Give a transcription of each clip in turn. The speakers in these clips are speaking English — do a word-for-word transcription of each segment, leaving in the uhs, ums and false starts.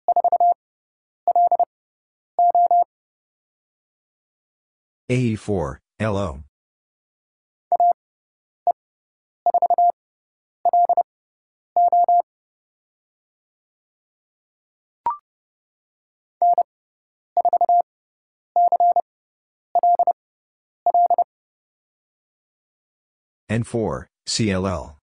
A E four, L O. N four, C L L.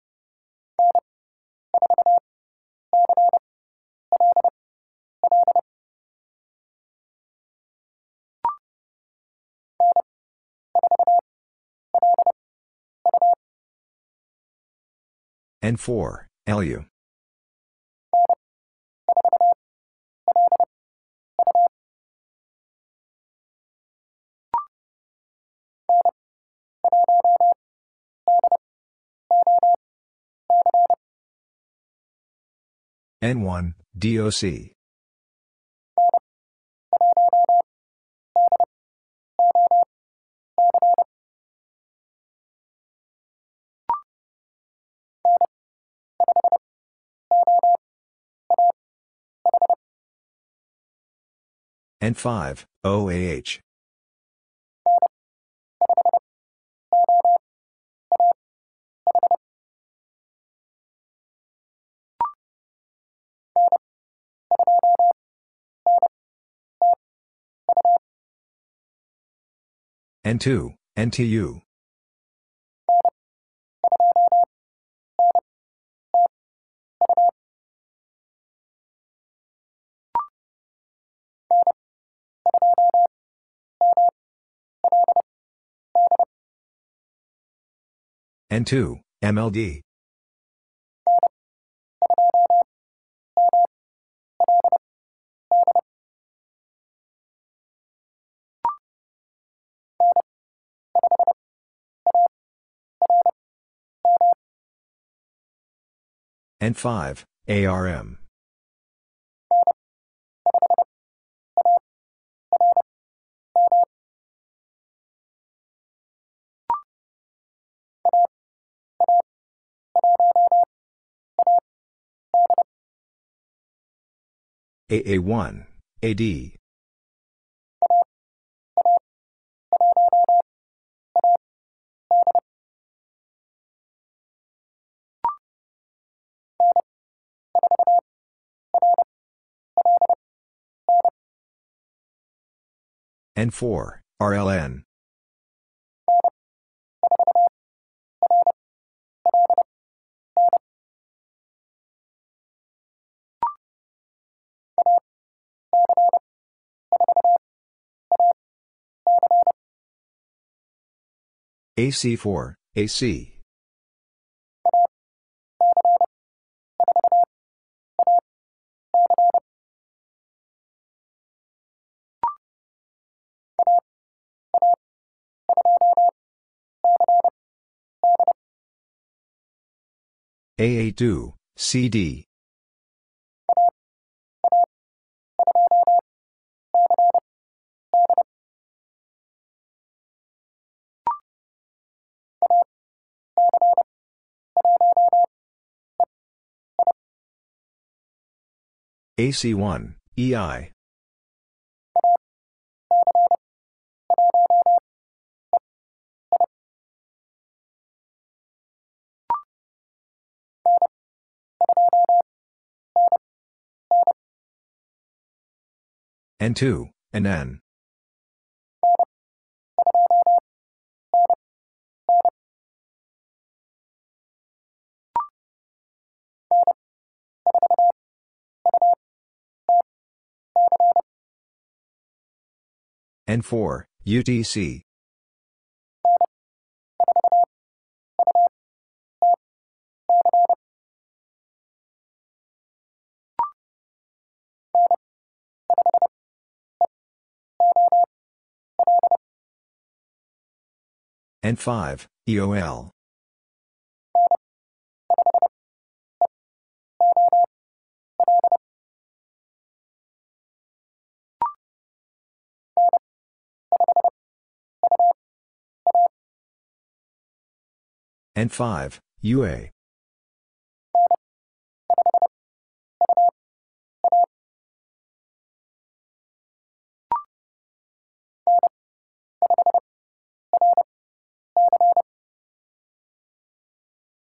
N four, L U. N one, D O C. N five, O A H. N two, N T U. N two, M L D. N five, A R M. A A one, A D. N four, R L N. A C four, A C. A A two, C D. A C one, E I. N two, N N. N four, U T C. N five, E O L. N five, U A.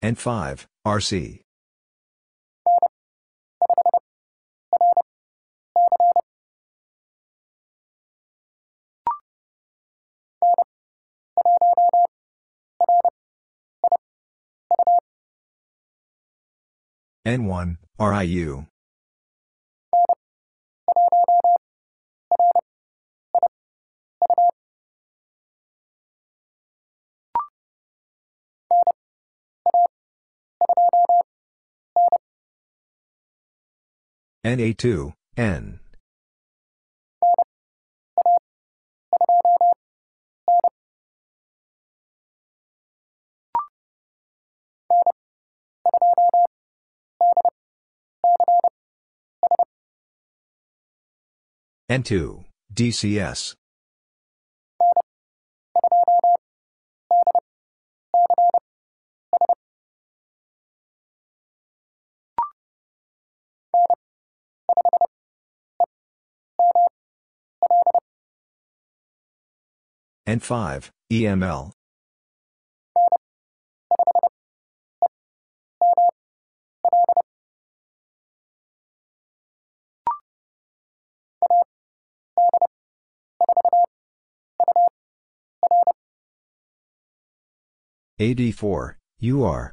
N five, R C. N one, R I U. N A two, N. N two, D C S. N five, E M L. A D four, U R.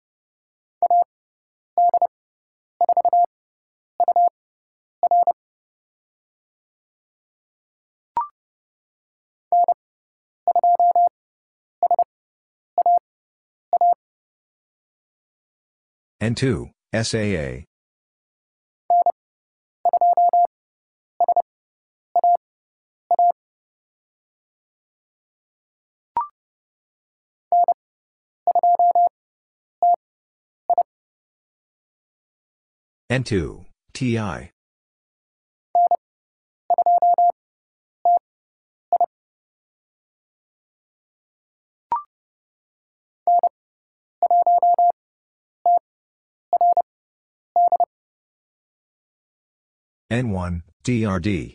N two, S A A. N two, T I. N one, D R D.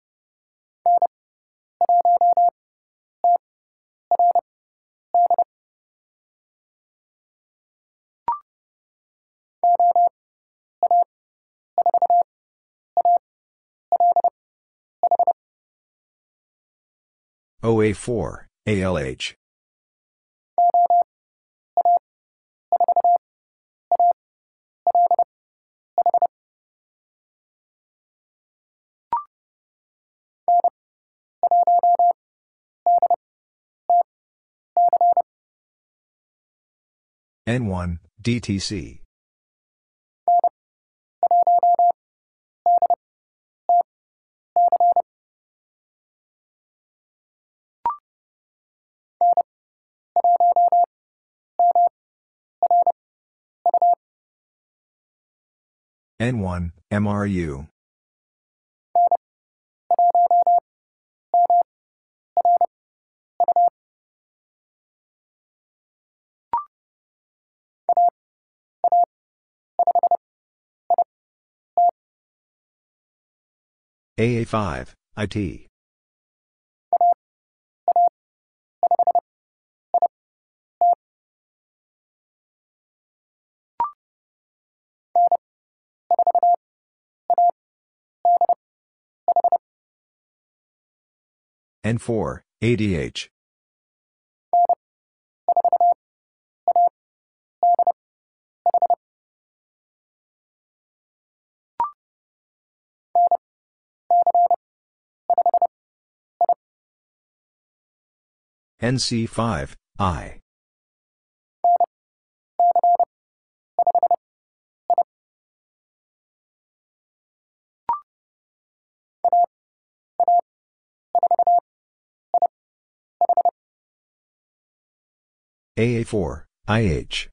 O A four, A L H. N one, D T C. N one, M R U. A A five, I T. N four, A D H. N C five, I. A A four, I H.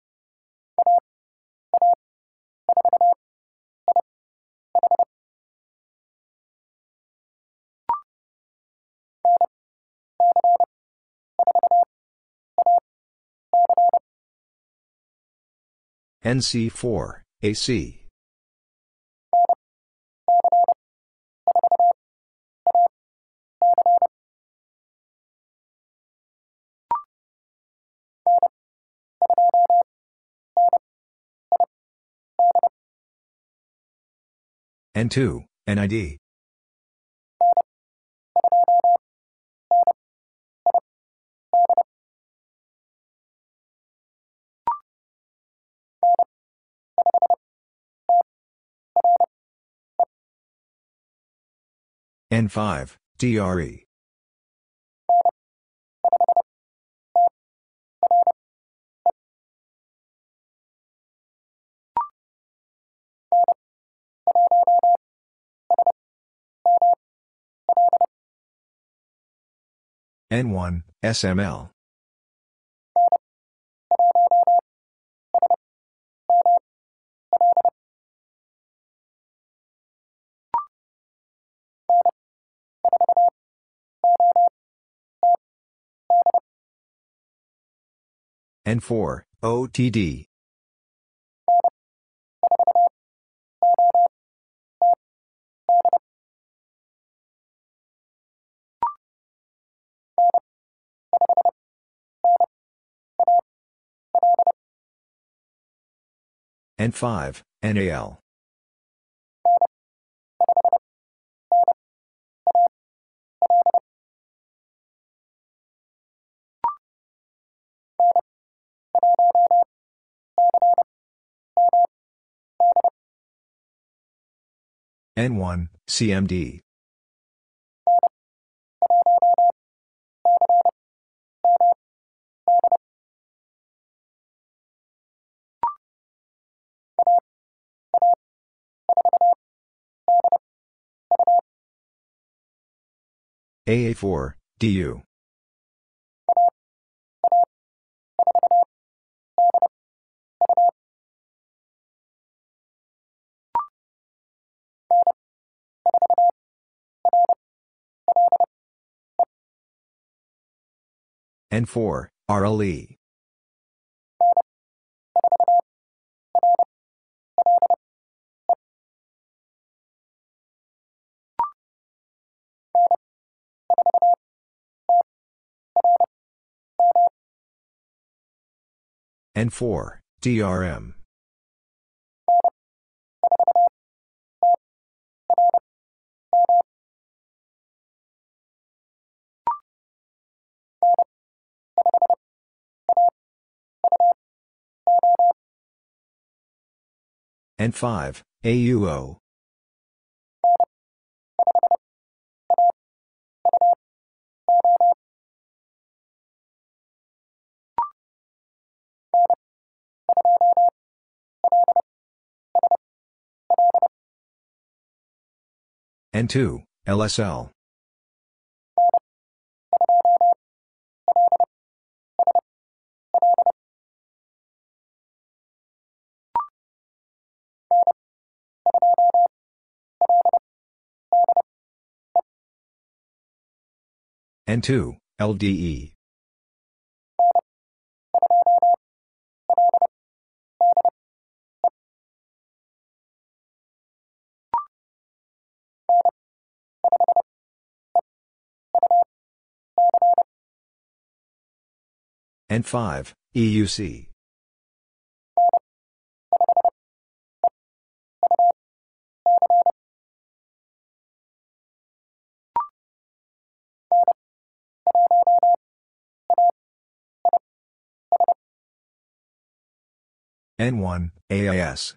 N C four, A C. N two, N I D. N five, D R E. N one, S M L. N four, O T D. N five, N A L. N one, C M D. A A four, D U. N four, R L E. N four, D R M. N five, A U O. N two, L S L. N two, L D E. N five, E U C. N one, A I S.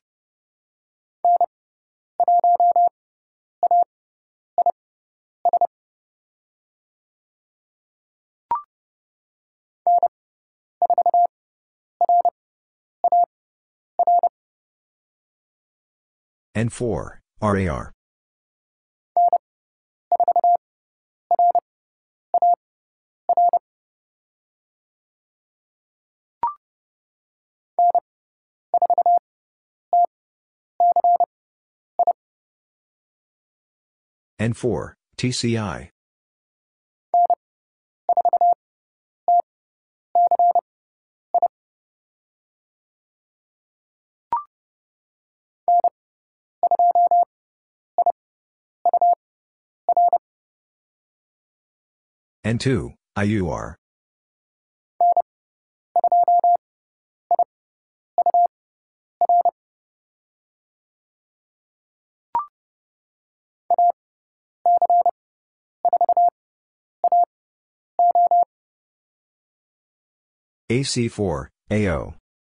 N four, R A R. N four, T C I. N two, I U R. A C four, A O.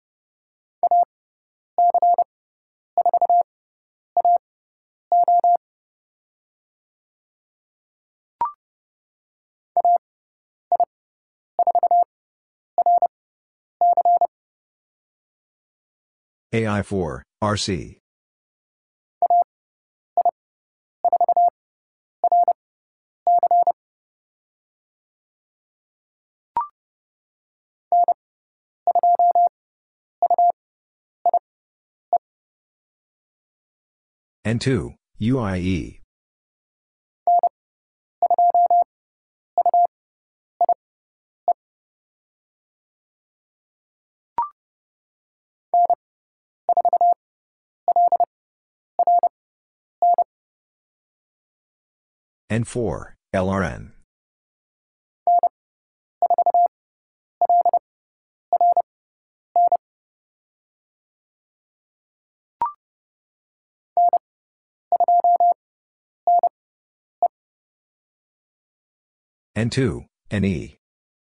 A I four, R C. N two, U I E. N four, L R N. N two, N E.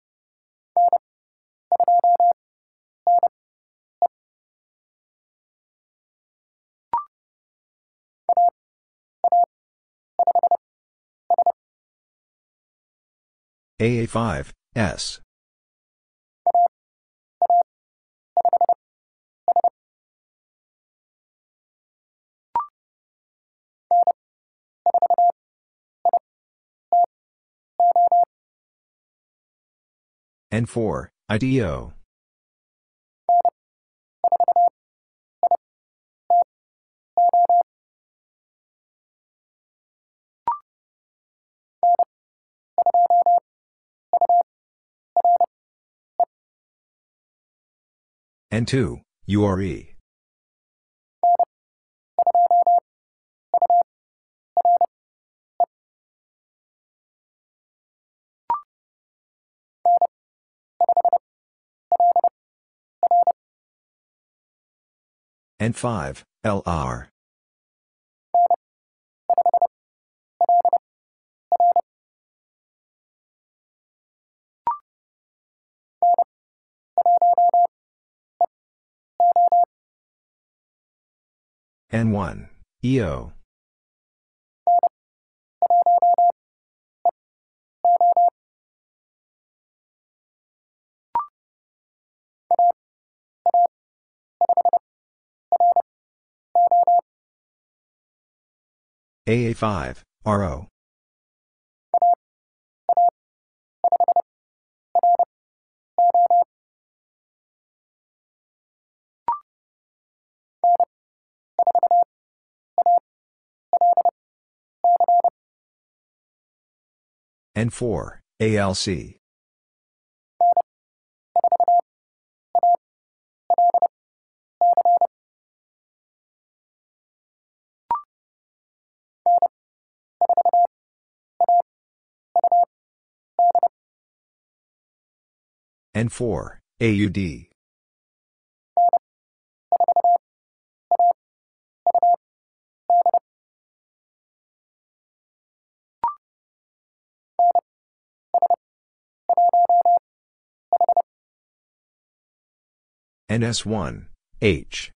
A A five, S. N four, I D O. N two, U R E. N five, L R. N one, E O. A A five, R O. N four, A L C. N four, A U D. N S one, H.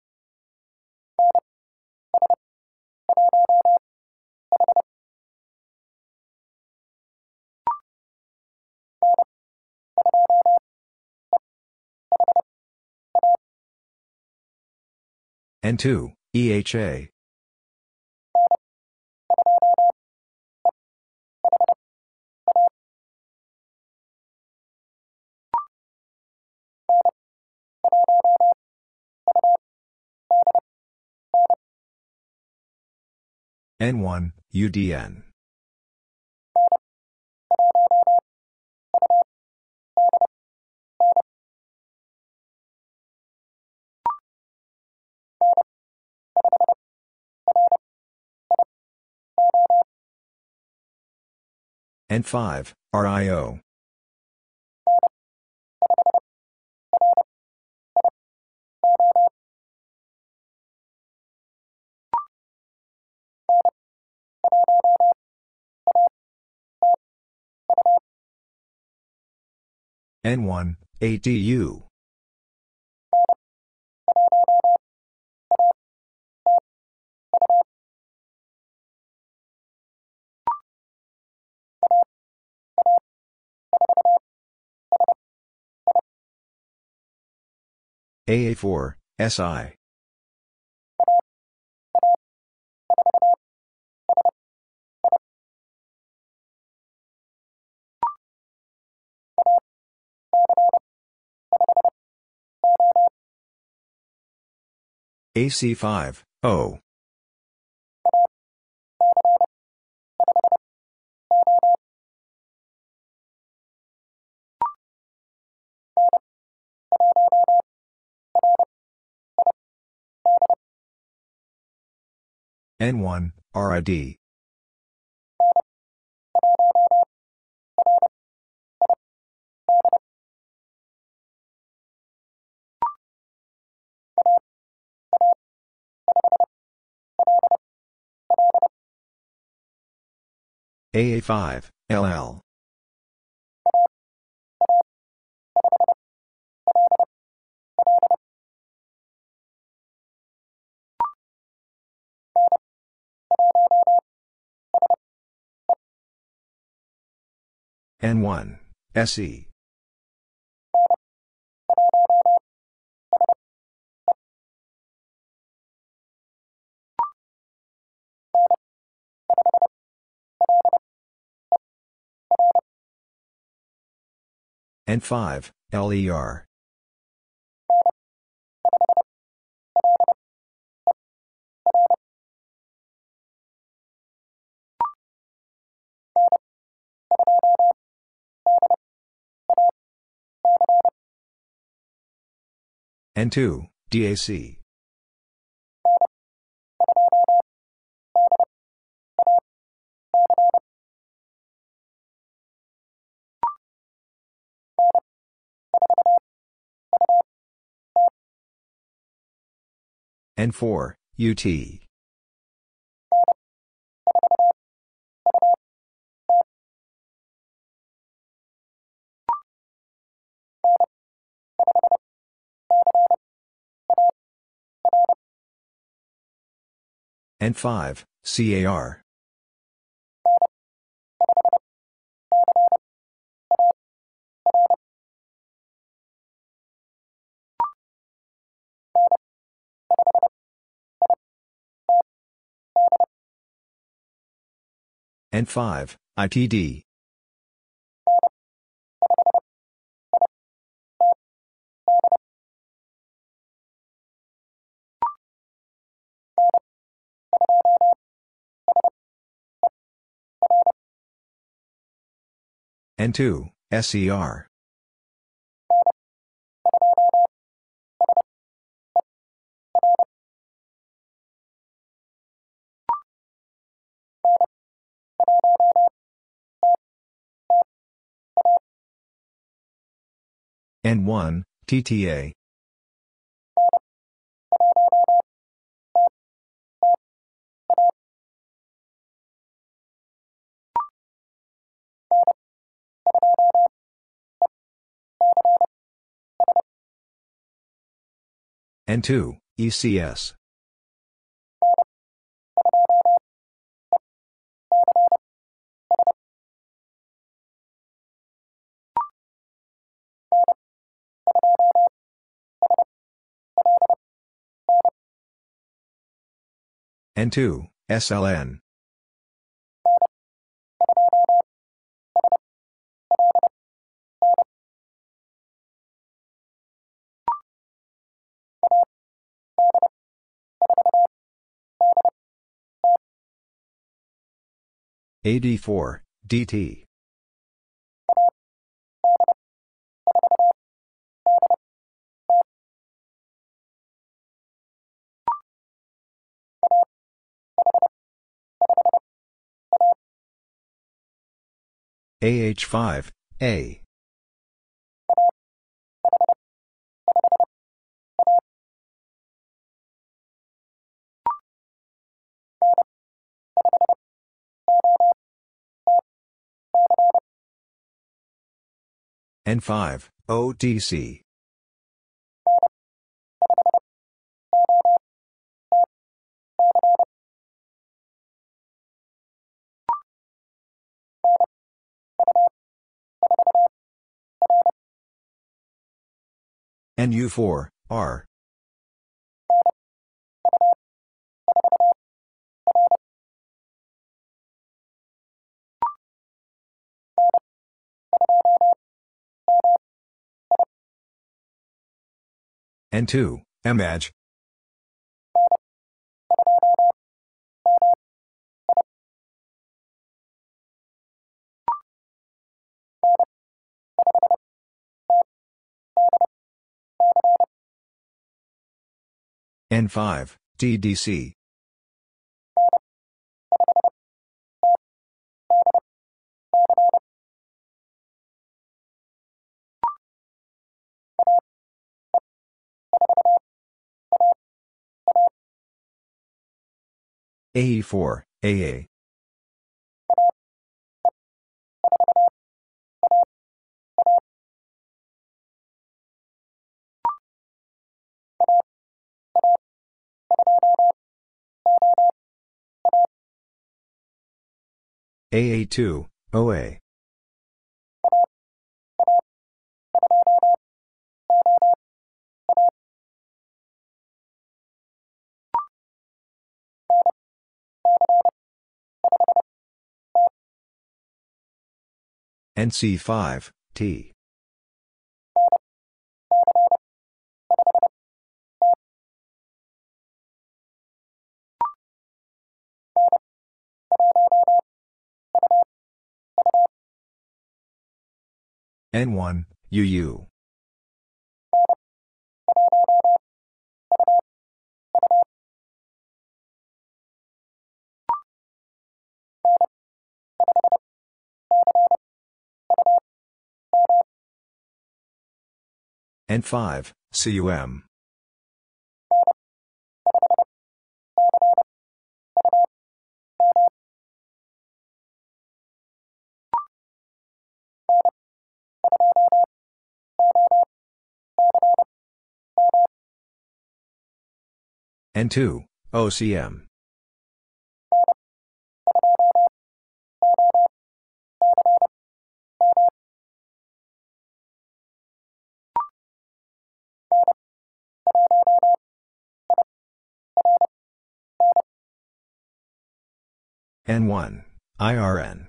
N two, E H A. N one, U D N. N five, R I O. N one, A D U. A A four, S I. A C five, O. N one, R I D. A A five, L L. N one, S E. N five, L E R. N two, D A C. N four, U T. N five, C A R. N five, I T D. N two, S E R. N one, T T A. N two, E C S. N two, S L N. A D four, D T. A H five, A. N five, O T C. N U four, R. N two, M Edge. N five, T D C. A E four, A A. A A two, O A. N C five, T. N one, U U. N five, C U M. N two, O C M. N one, I R N.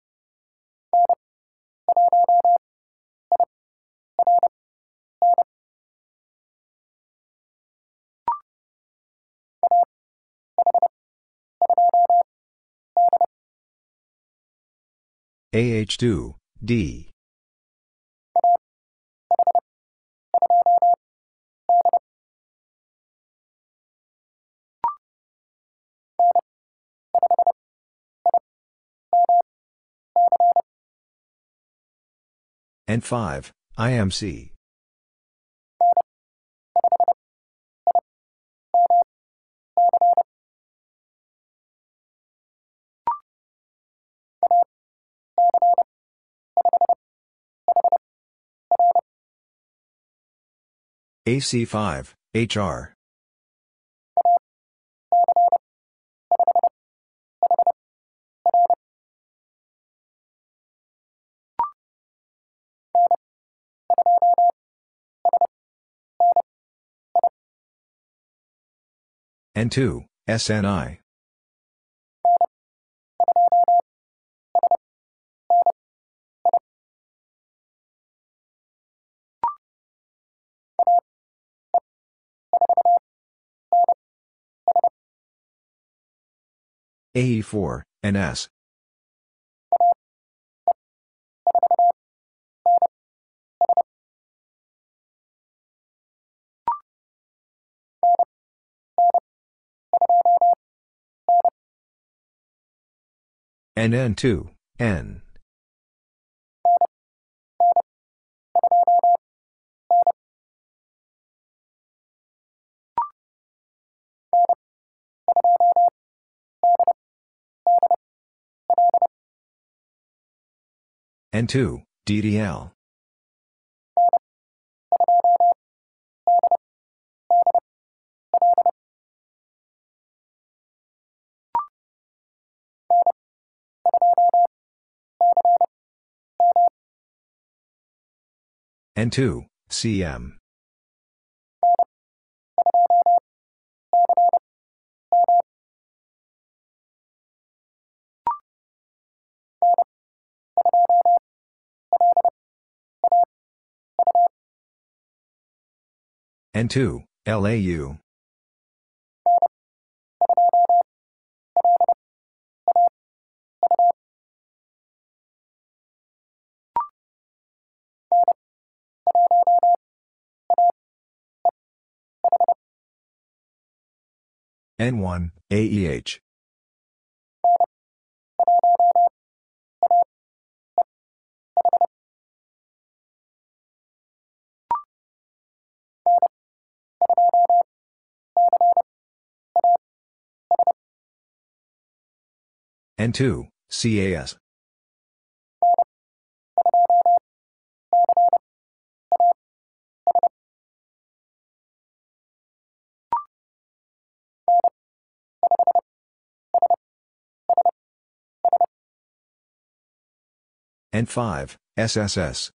A H two, D. N five, I M C. A C five, H R. N two, S N I. A E four, N S. N N two, N. N two, D D L. N two, C M. N two, L A U. N one, A E H. N two, C A S. N five, S S S.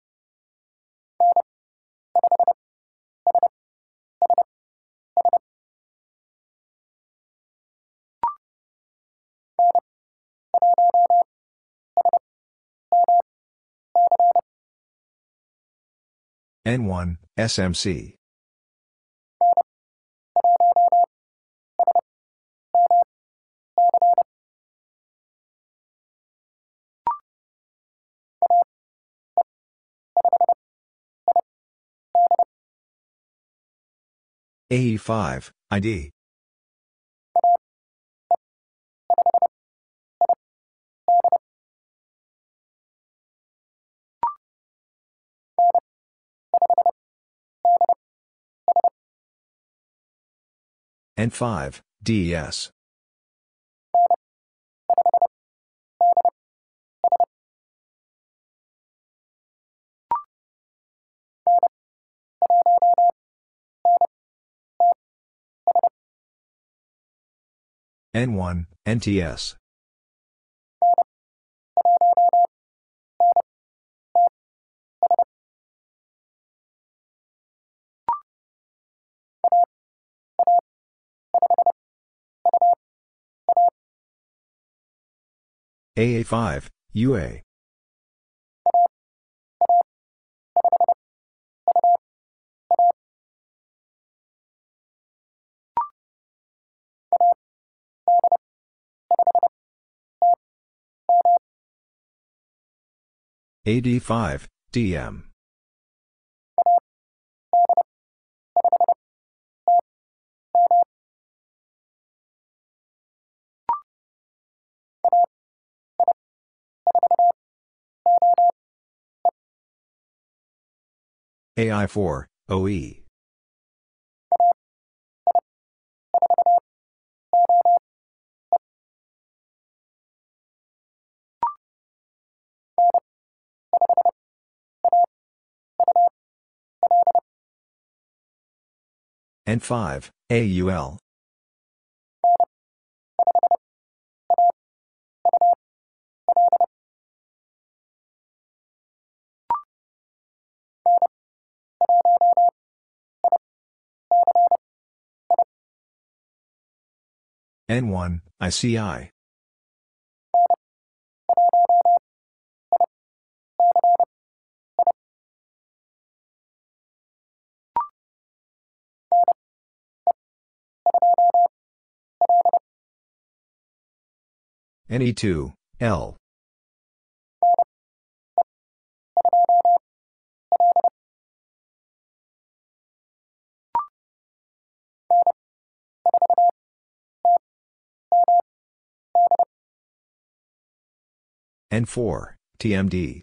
N one, S M C. A E five, I D. N five, D E S. N one, N T S. A A five, U A. A D five, D M. A I four, O E. N five, A U L. N one, I C I. N E two, L. N four, T M D.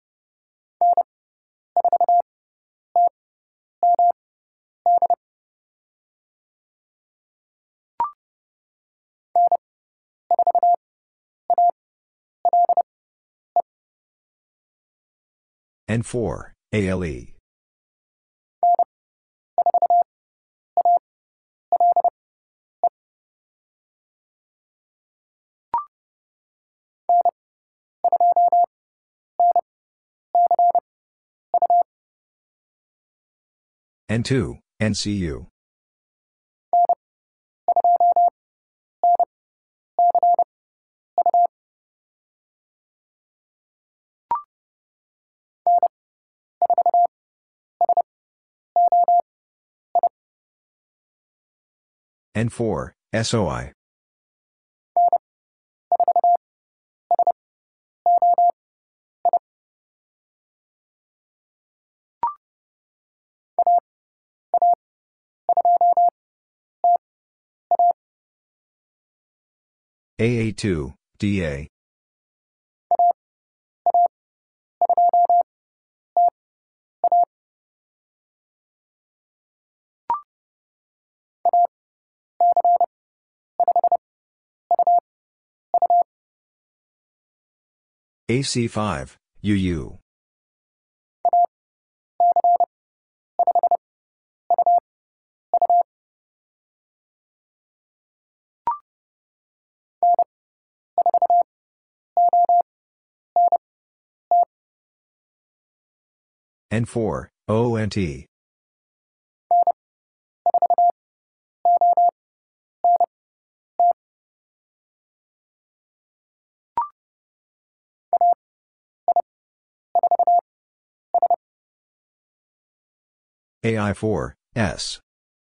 N four, A L E. N two, N C U. N four, S O I. A A two, D A. A C five, U U. N four, O N T. A I four, S.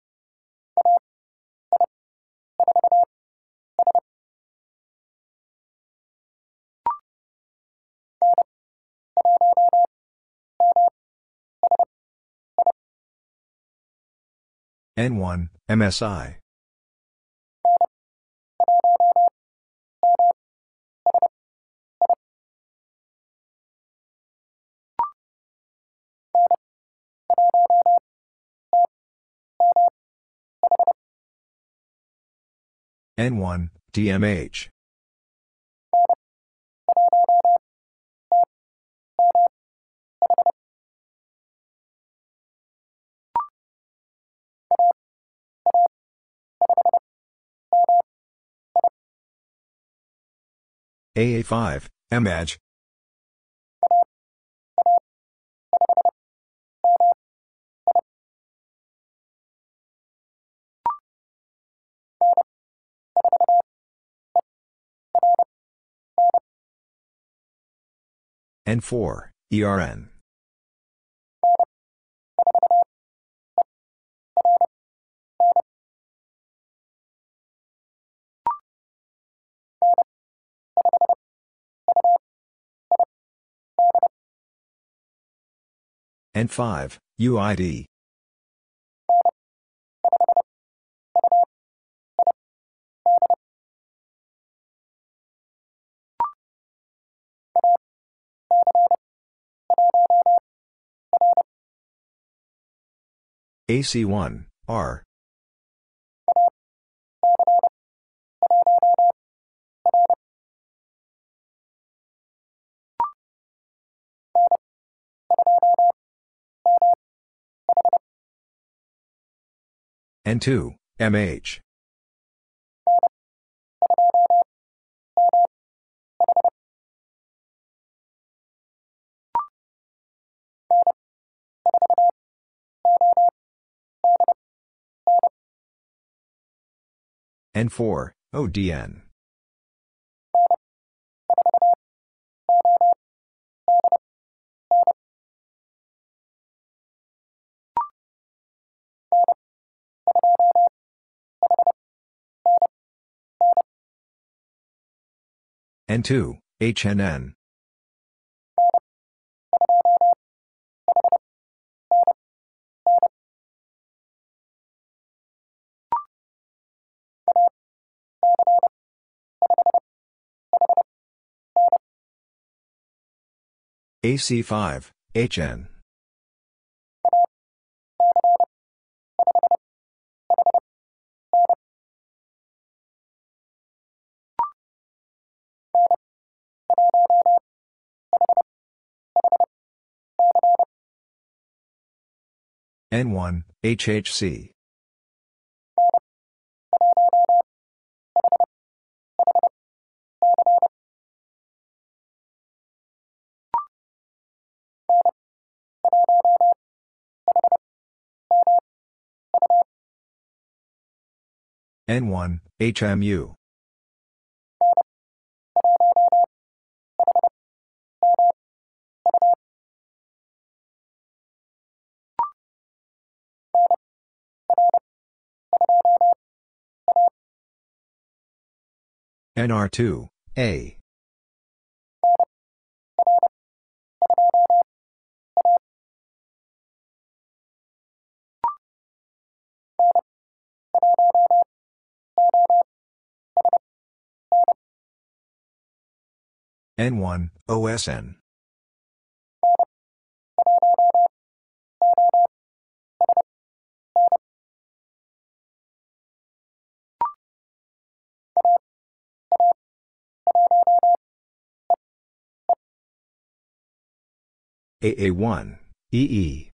N one, M S I. N one, D M H. A A five, M H. N four, E R N. N five, U I D. A C one, R. N two, M H. N four, O D N. N two, H N N. A C five, H N. N one, H H C. N one, H M U. N R two, A. N one, O S N. A A one, E E.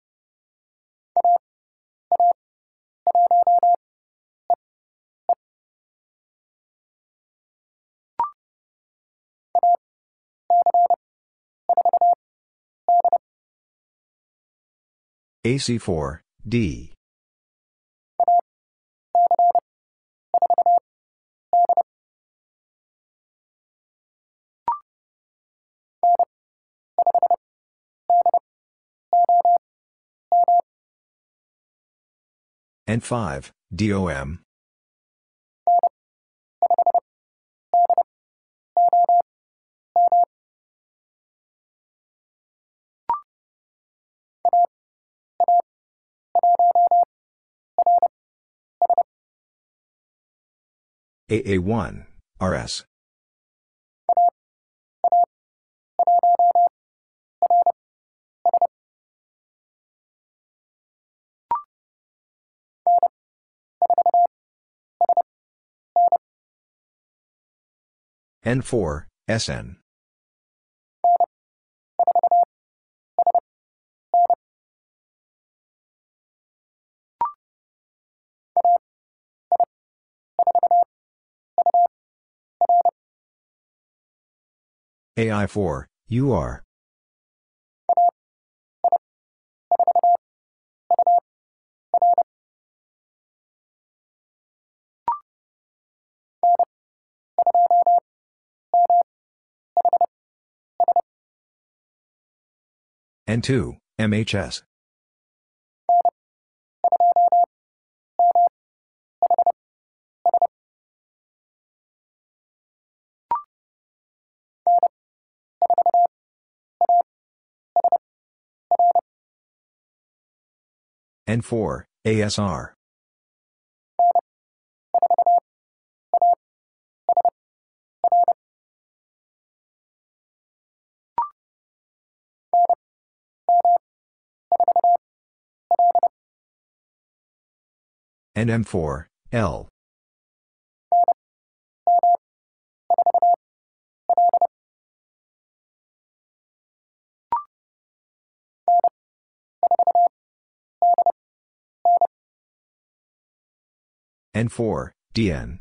A C four, D. N five, D O M. A A one, R S. N four, S N. A I four, U R. N two, M H S. N four, A S R. And M four, L. N four, D N.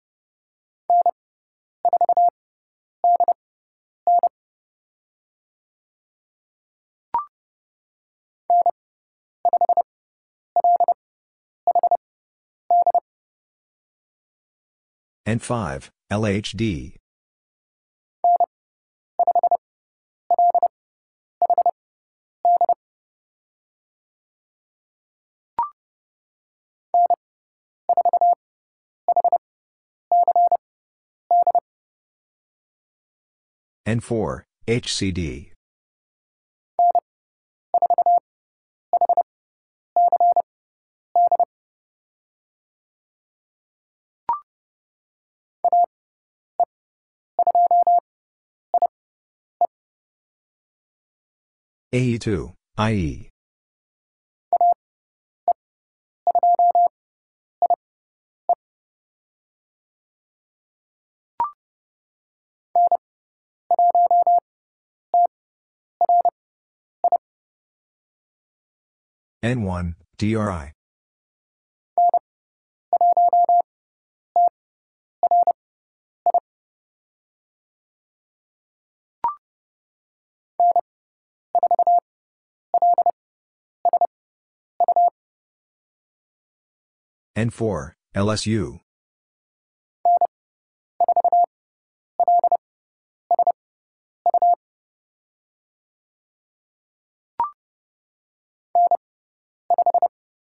N five, L H D. N four, H C D. A E two, I E. N one, D R I. N four, L S U.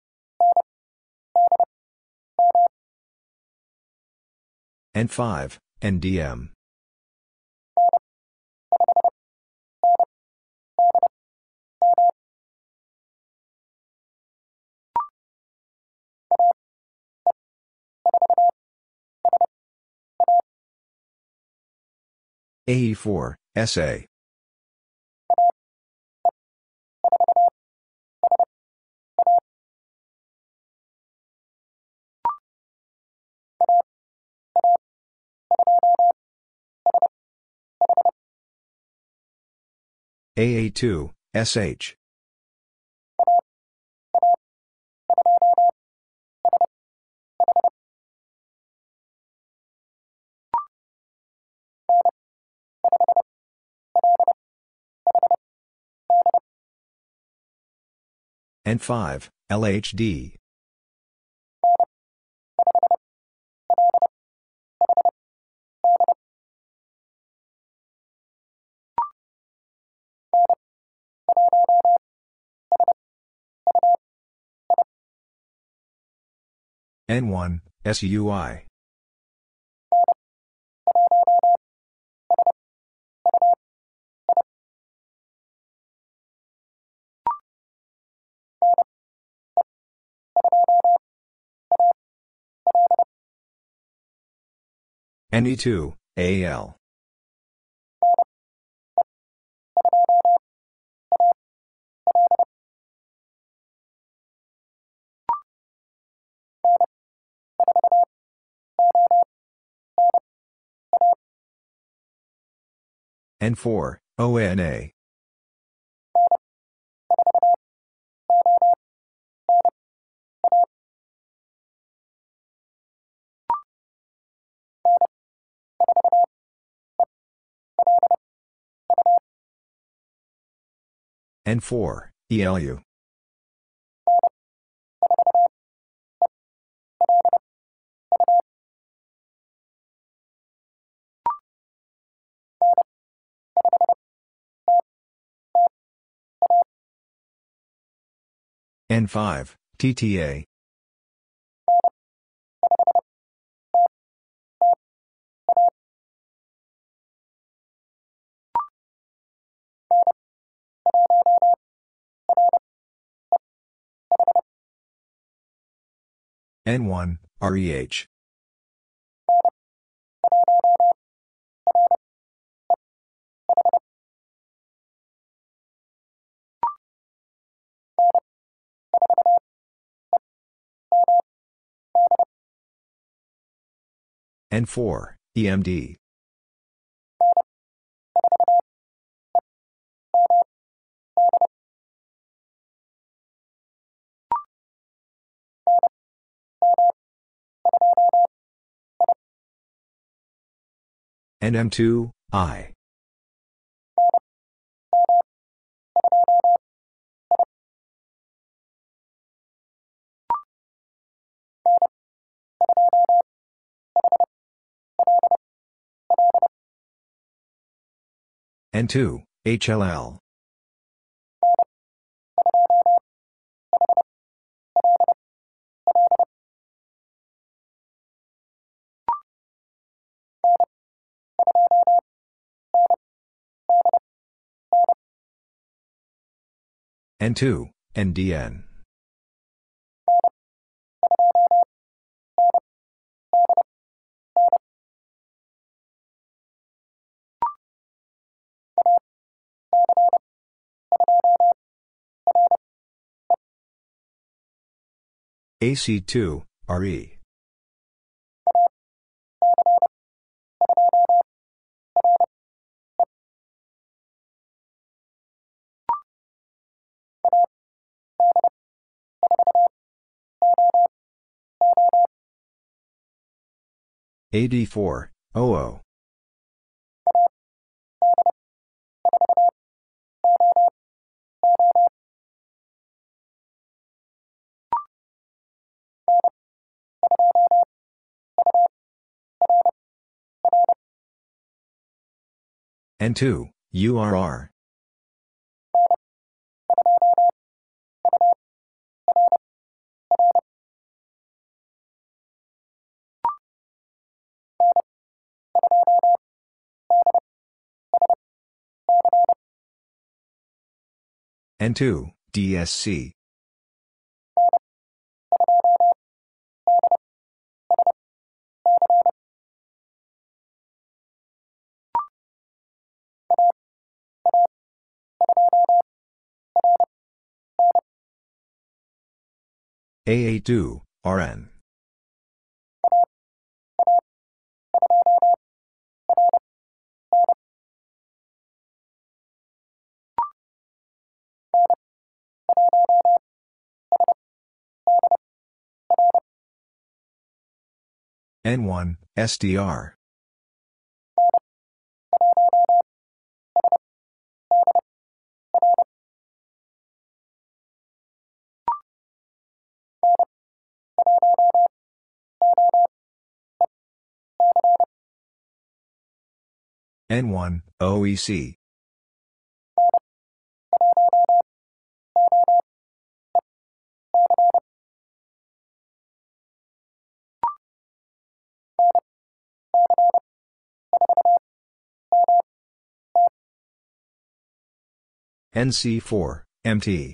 N five, N D M. A E four, S A. A A two, S H. N five, L H D. N one, S U I. N E two, A L. N four, O N A. N four, E L U. N five, T T A. N one, R E H. N four, E M D. N M two, I. N two, H L L. N two, N D N. A C two, R E. A D four, O O. N two, U R R. N two, D S C. A A two, R N. N one, S D R. N one, O E C. N C four, M T.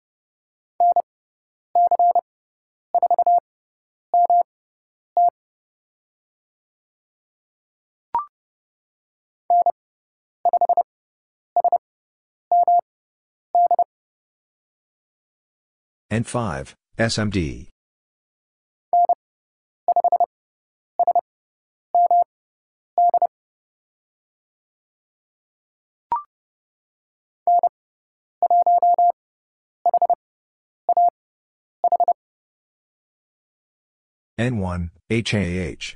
N five, S M D. N one, H A H.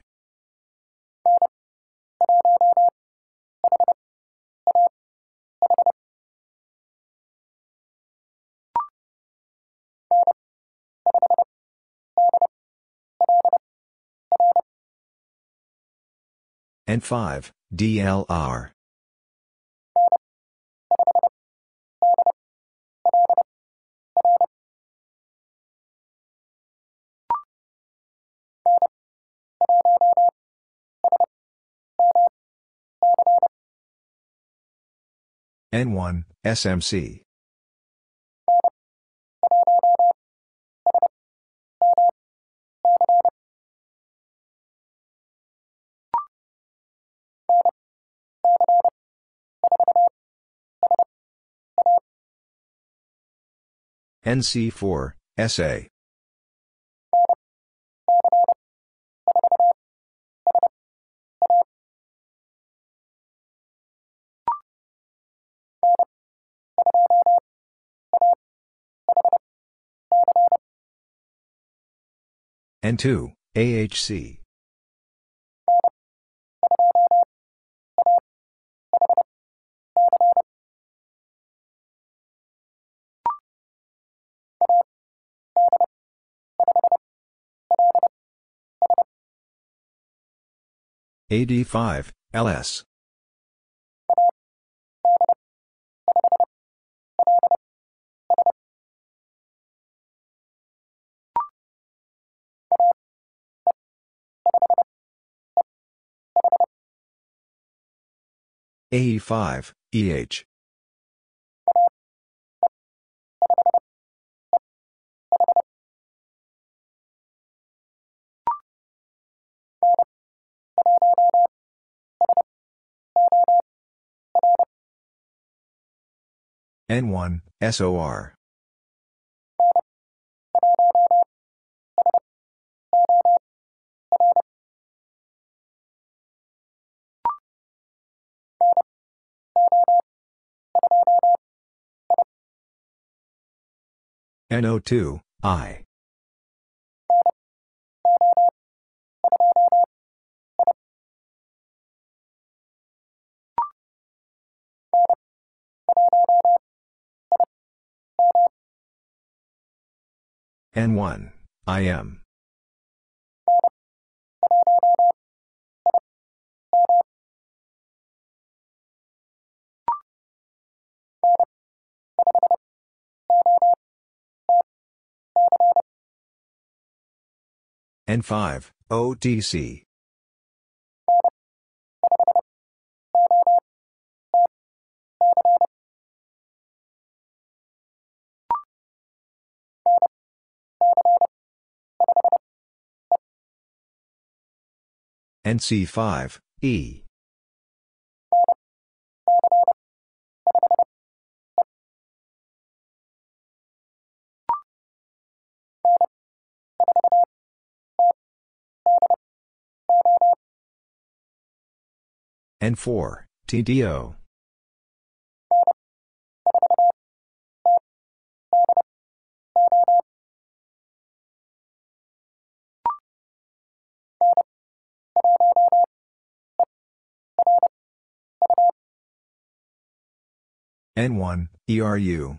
N five, D L R. N one, S M C. N C four, S A. N two, A H C. A D five, L S. A E five, E H. N one, S O R. N O two, I. N one, I M. N five, O T C. N C five, E. N four, T D O. N one, E R U.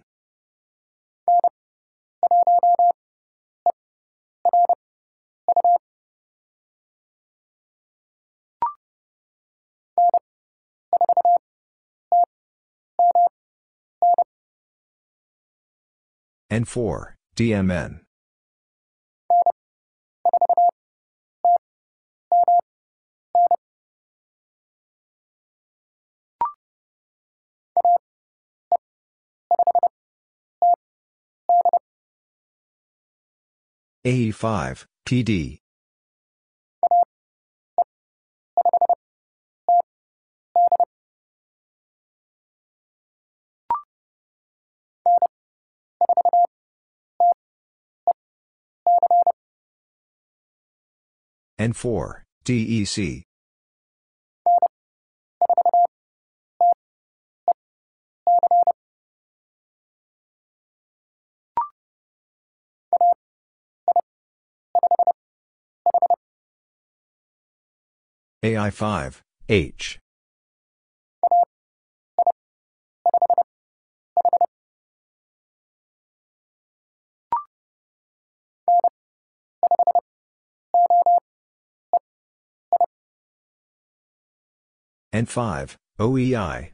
N four, D M N. A E five, P D. N four, D E C. A I five, H. N five, O E I.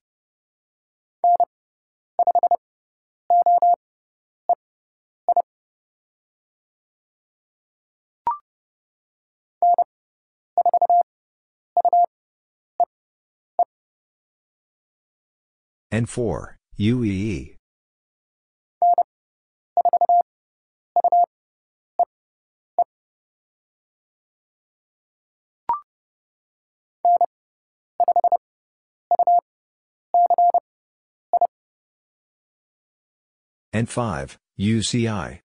N four, U E E. N five, U C I.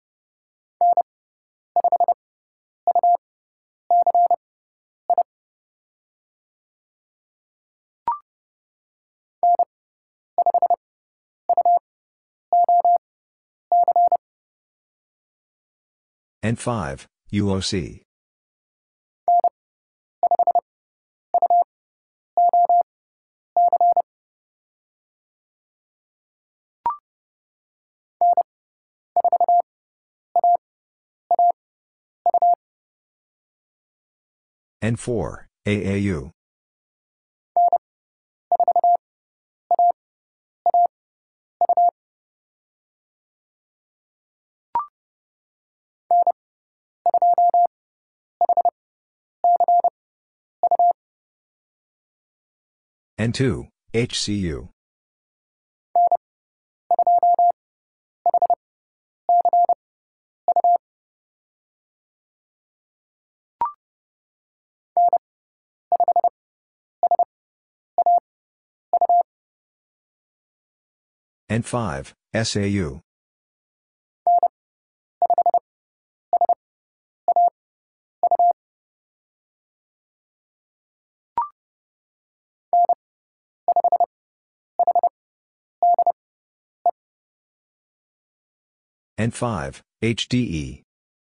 N five, U O C. N four, A A U. N two, H C U. N five, S A U. N five, H D E.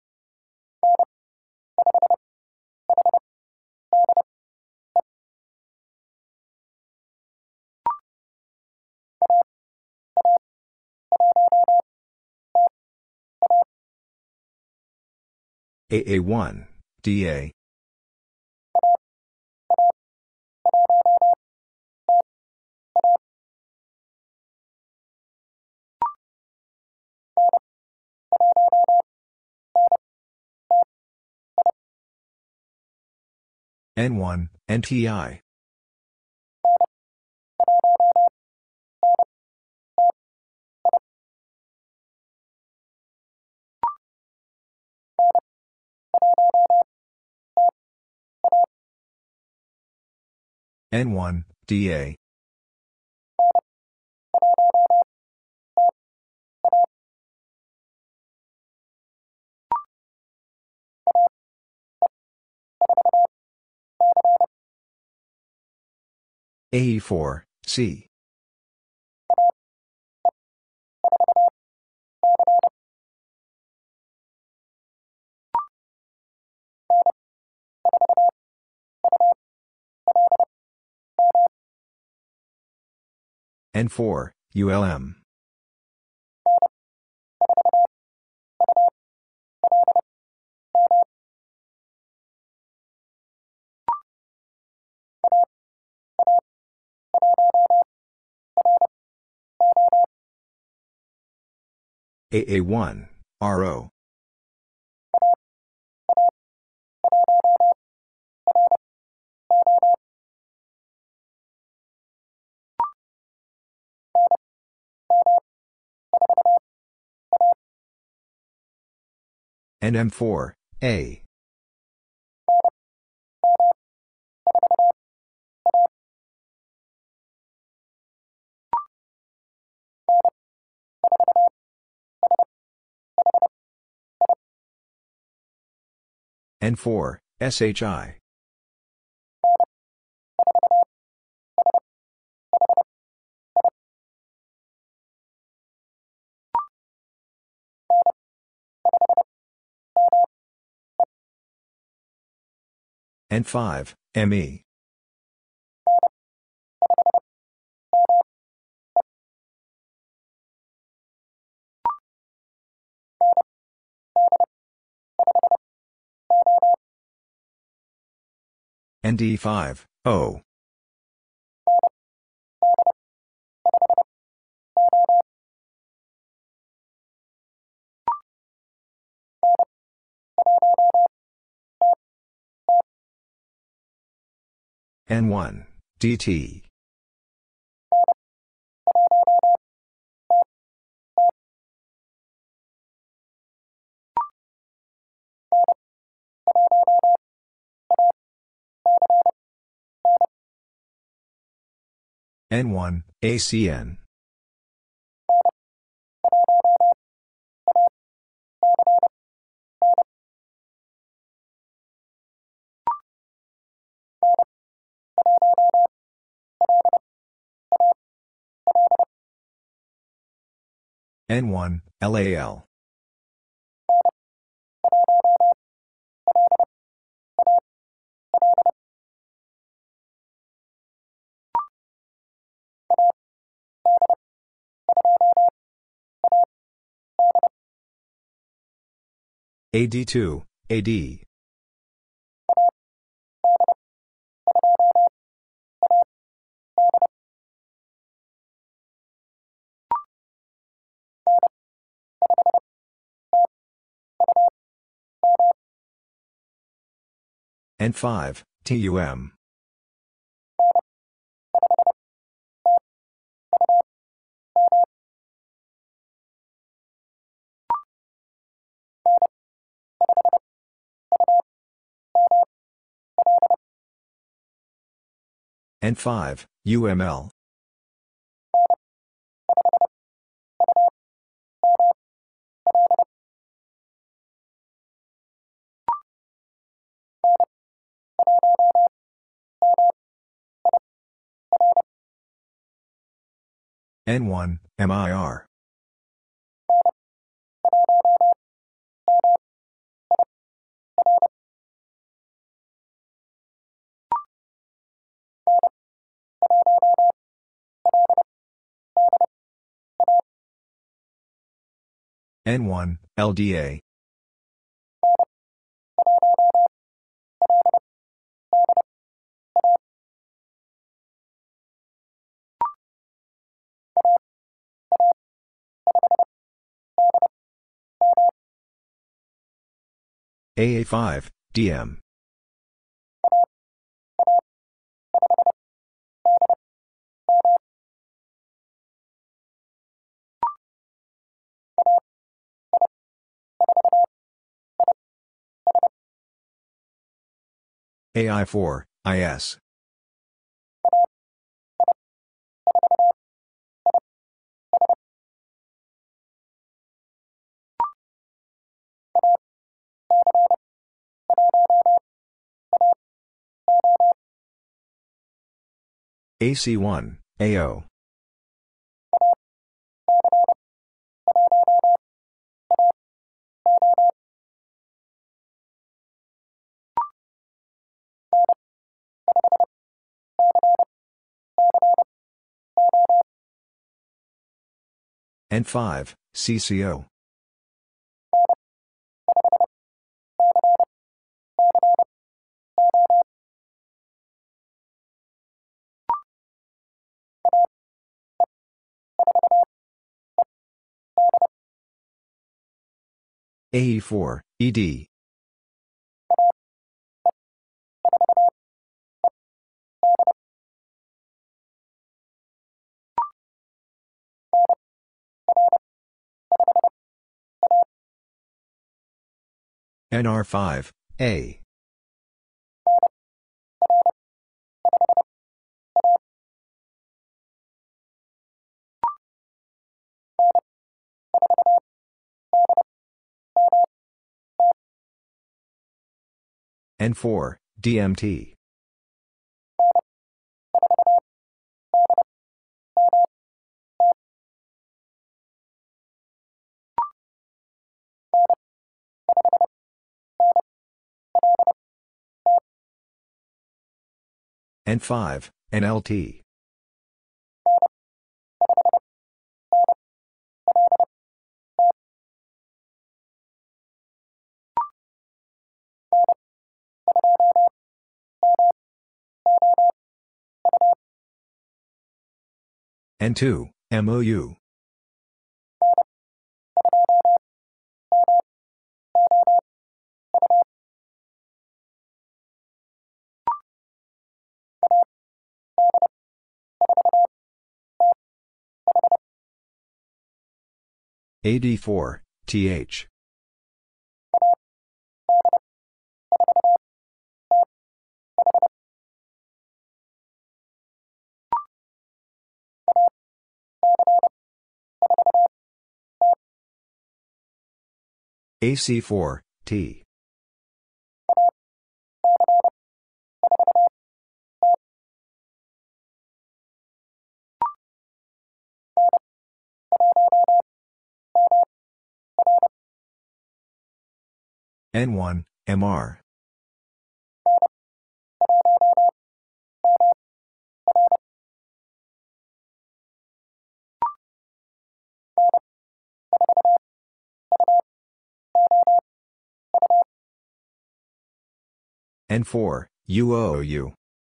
A A one, D A. N one, N T I. N one, D A. A E four, C. N four, U L M. A A one, R O. N M four, A. N four, S H I. N five, M E. N D five, O. N one, D T. N one, A C N. N one, L A L. A D two, A D. N five, T U M. N five, U M L. N one, M I R. N one, L D A. A A five, D M. A I four, I S. A C one, A O. N five, C C O. A E four, E D. N R five, A. N four, D M T. N five, N L T. N two, M O U. A D four, T H. A C four, T. N one, M R. N four, U O U.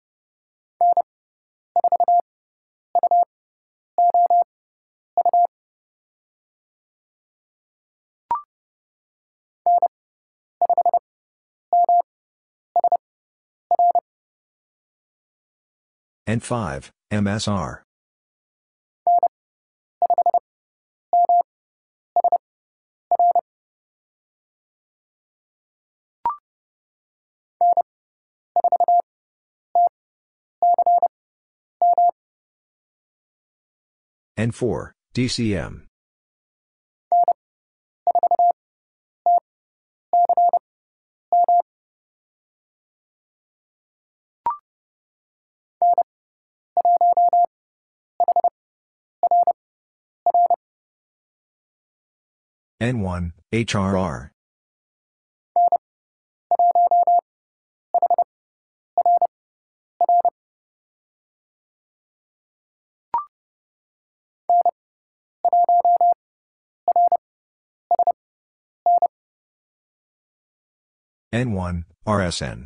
N five, M S R. N four, D C M. N one, H R R. N one, R S N.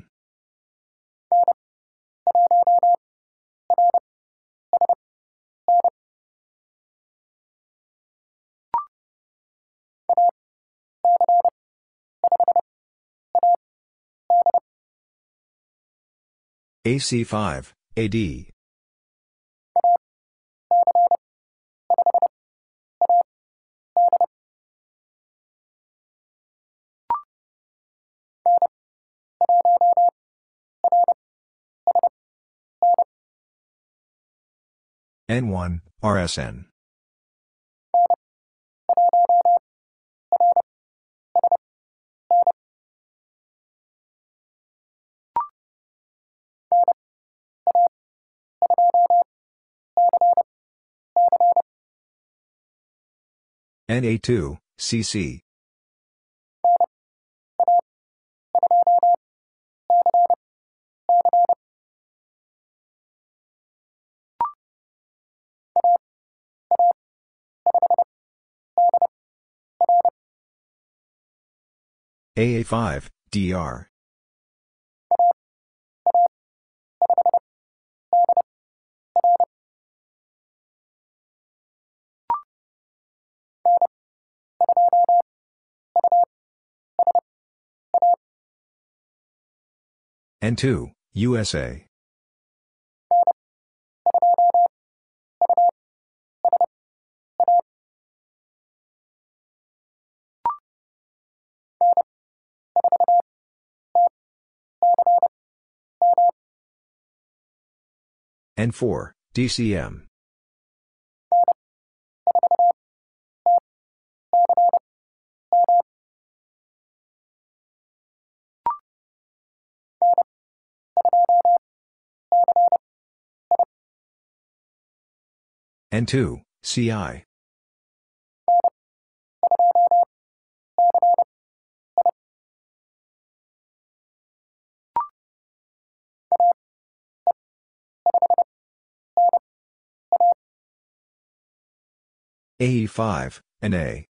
A C five, A D. N one, R S N. N A two, C C. A A five, D R. N two, U S A. N four, D C M. N two, C I. A E five, N A.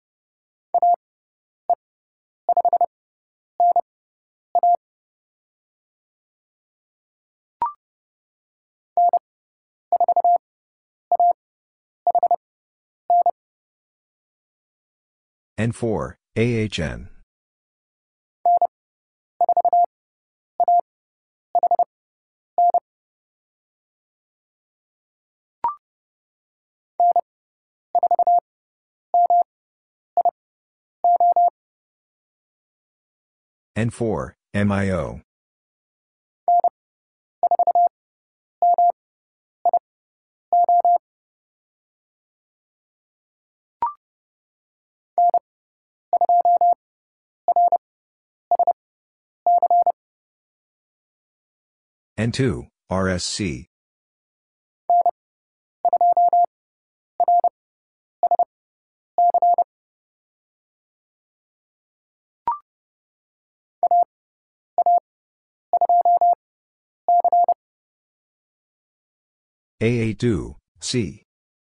N four, A H N. N four, M I O. N two, R S C. A A two, C.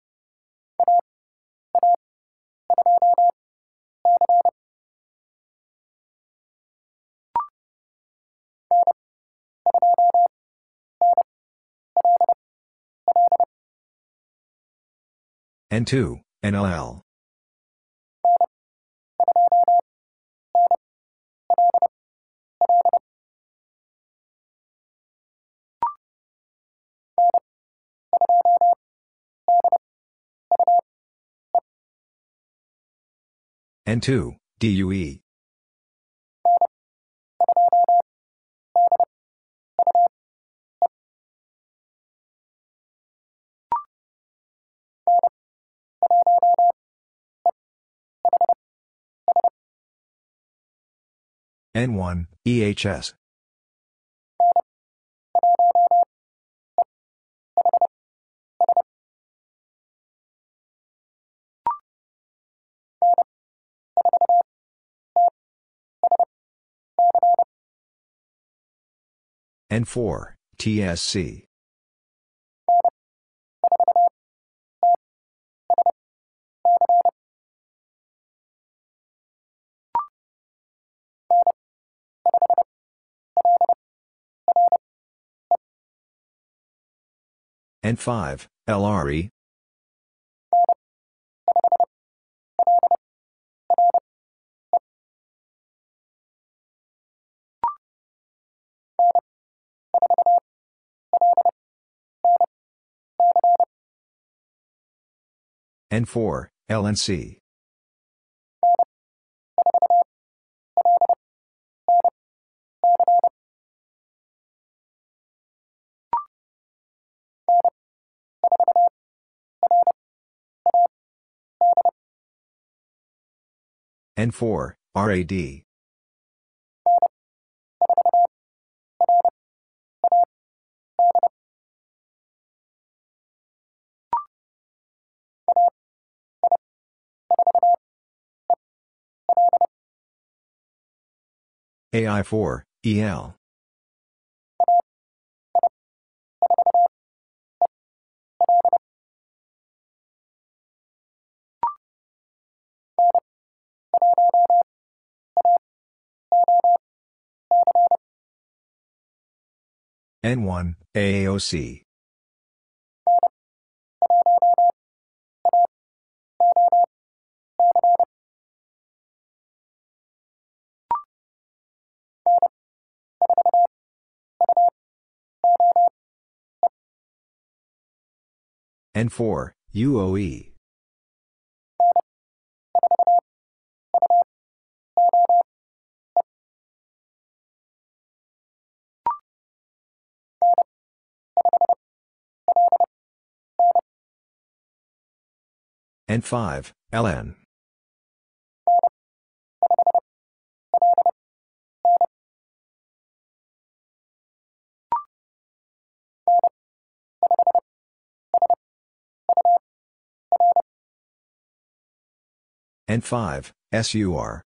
N two, N L L. N two, D U E. N one, E H S. N four, T S C. N five, L R E. N four, L N C. N four, R A D. A I four, E L. N one, A A O C. N four, U O E. N five, L N. N five, S U R.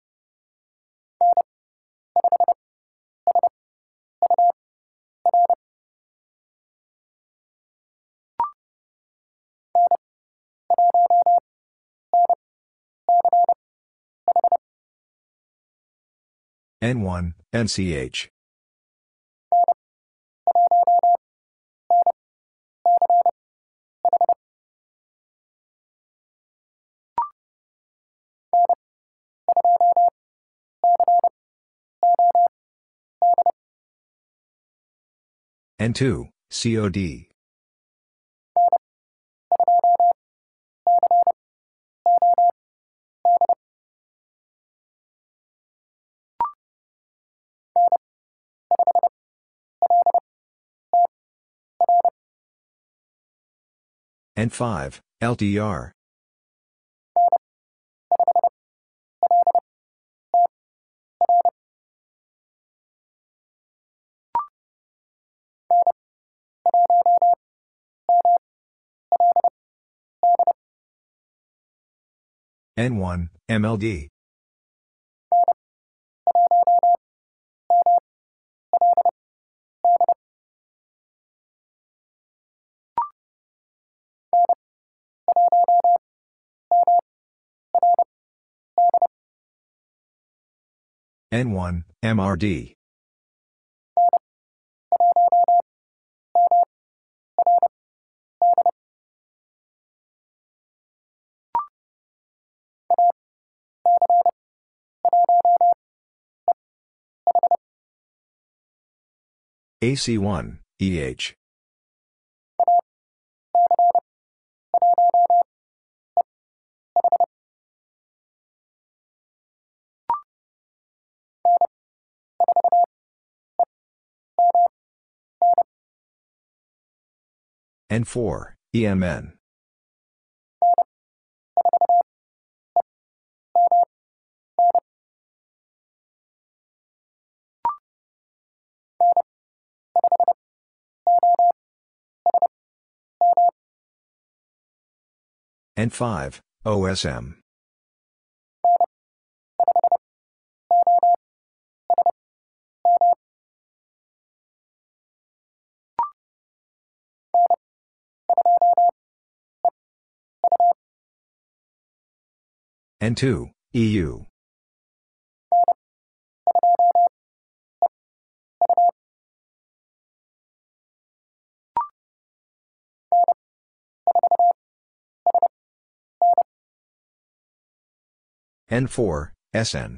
N one, N C H. N two, C O D. N five, L T R. N one, M L D. N one, M R D. A C one, E H. N four, E M N. N five, O S M. N two, E U. N four, S N.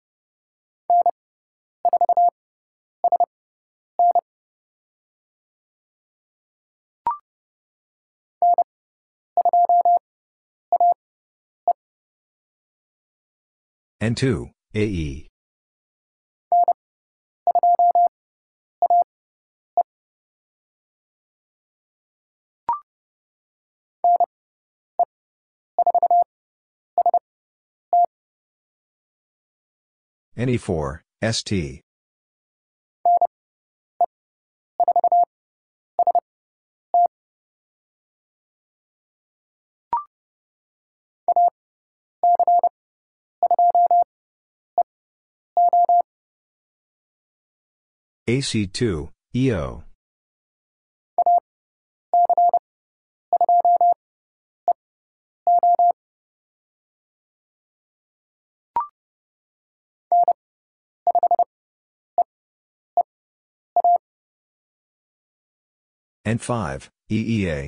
N two, A E. N E four, S T. A C two, E O. N five, E E A.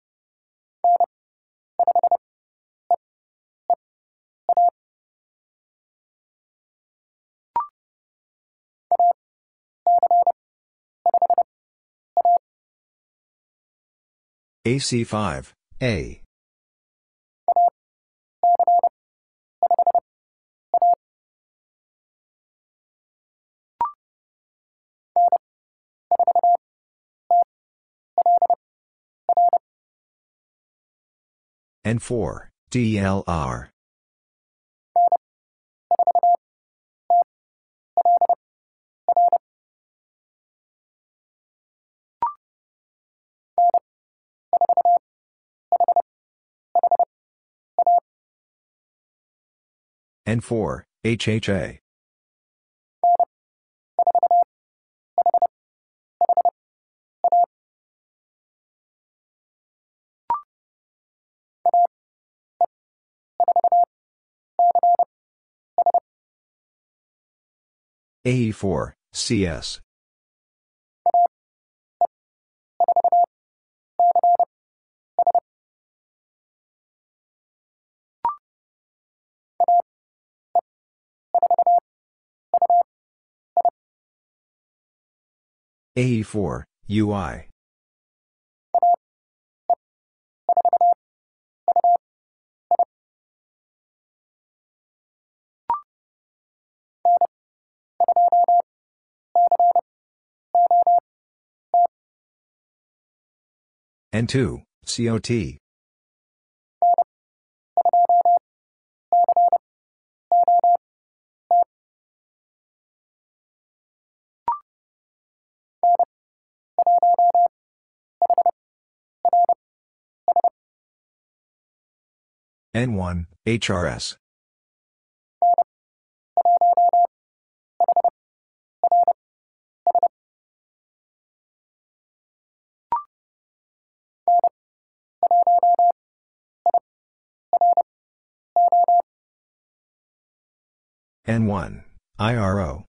A C five, A. N four, D L R. N four, H H A. A E four, C S. A E four, U I. N two, C O T. N one, H R S. N one, I R O.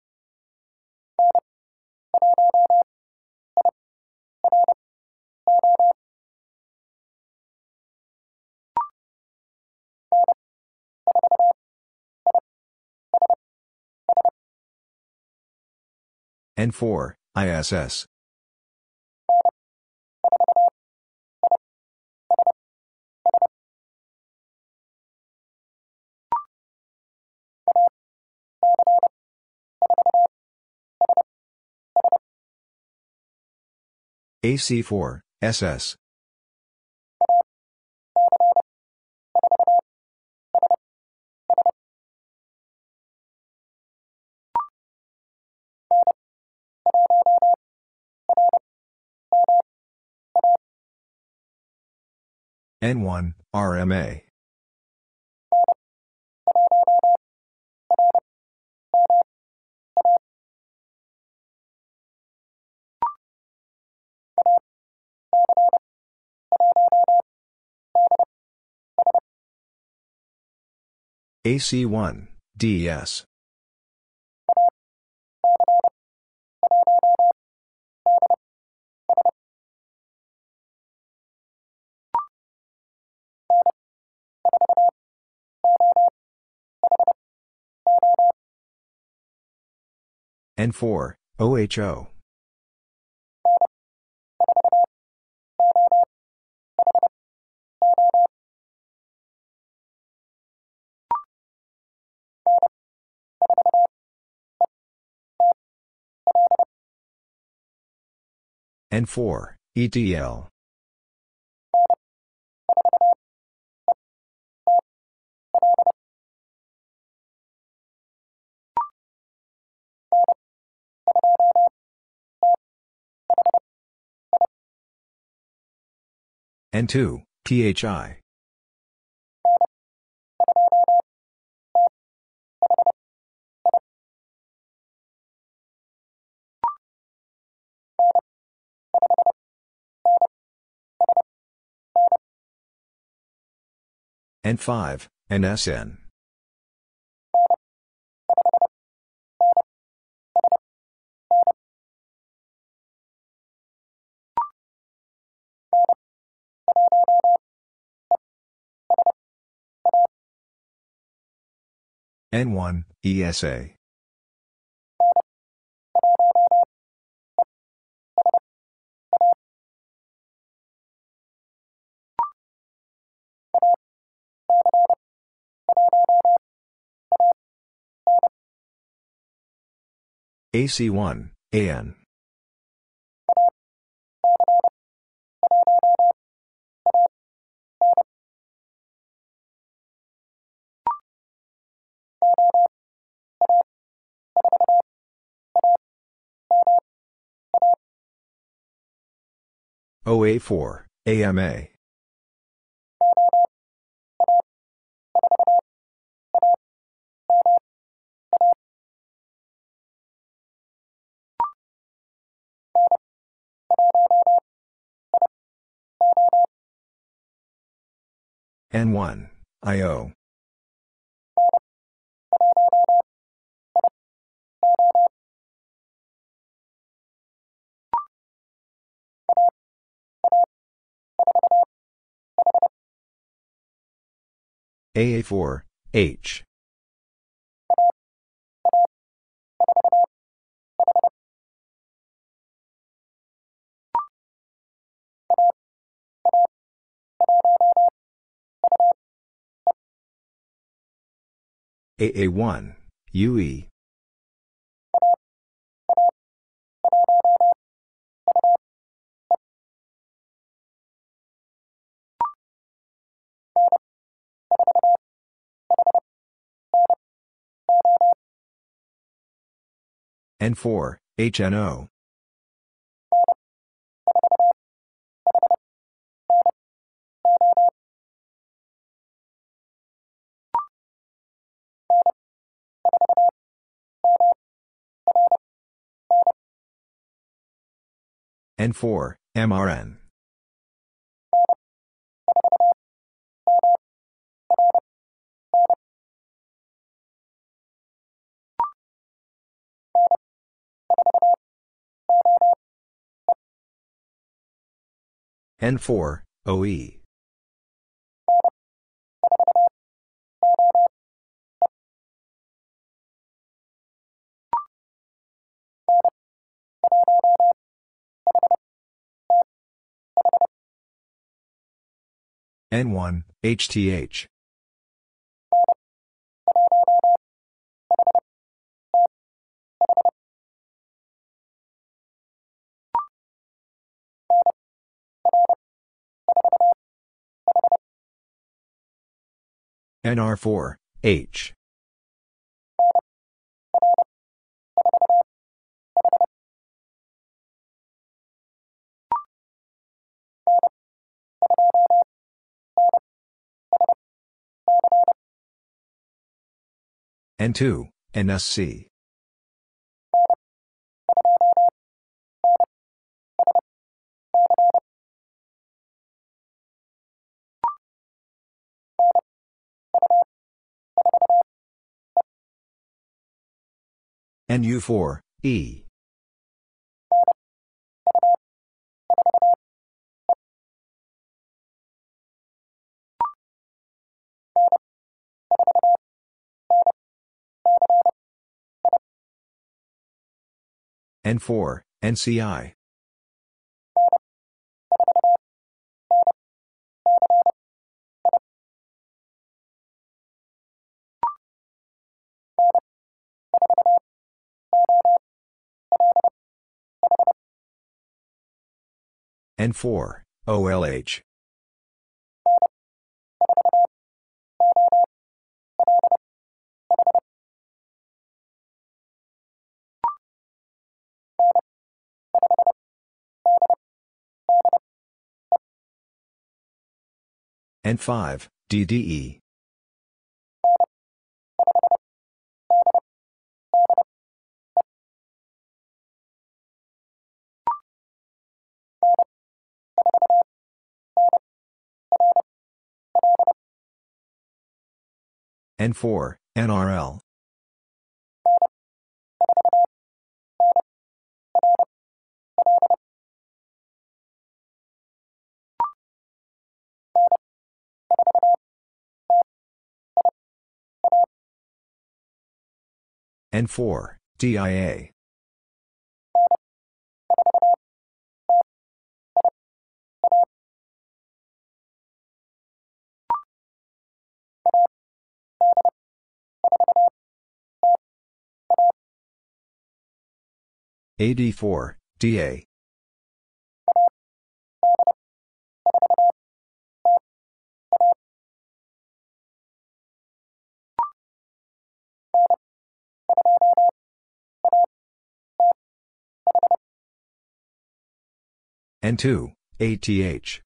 N four, I S S. A C four, S S. N one, R M A. A C one, D S. N four, O H O. N four, E T L. N two, T H I. N five, N S N. N one, E S A. A C one, A N. O A four, A M A. N one, I O. A A four, H. A A one, U E. N four, H N O. N four, M R N. N four, O E. N one, H T H. N R four, H. N two, N S C. N U four, E. N four, N C I. N four, O L H. N five, D D E. N four, N R L. N four, D I A. A D four, D A. N two, A T H.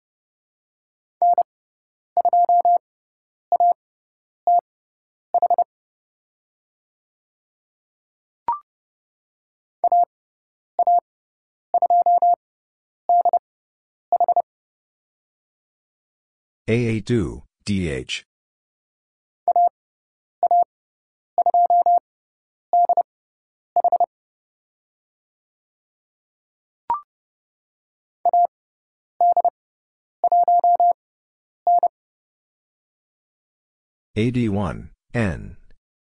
A A two, D H. A D one, N.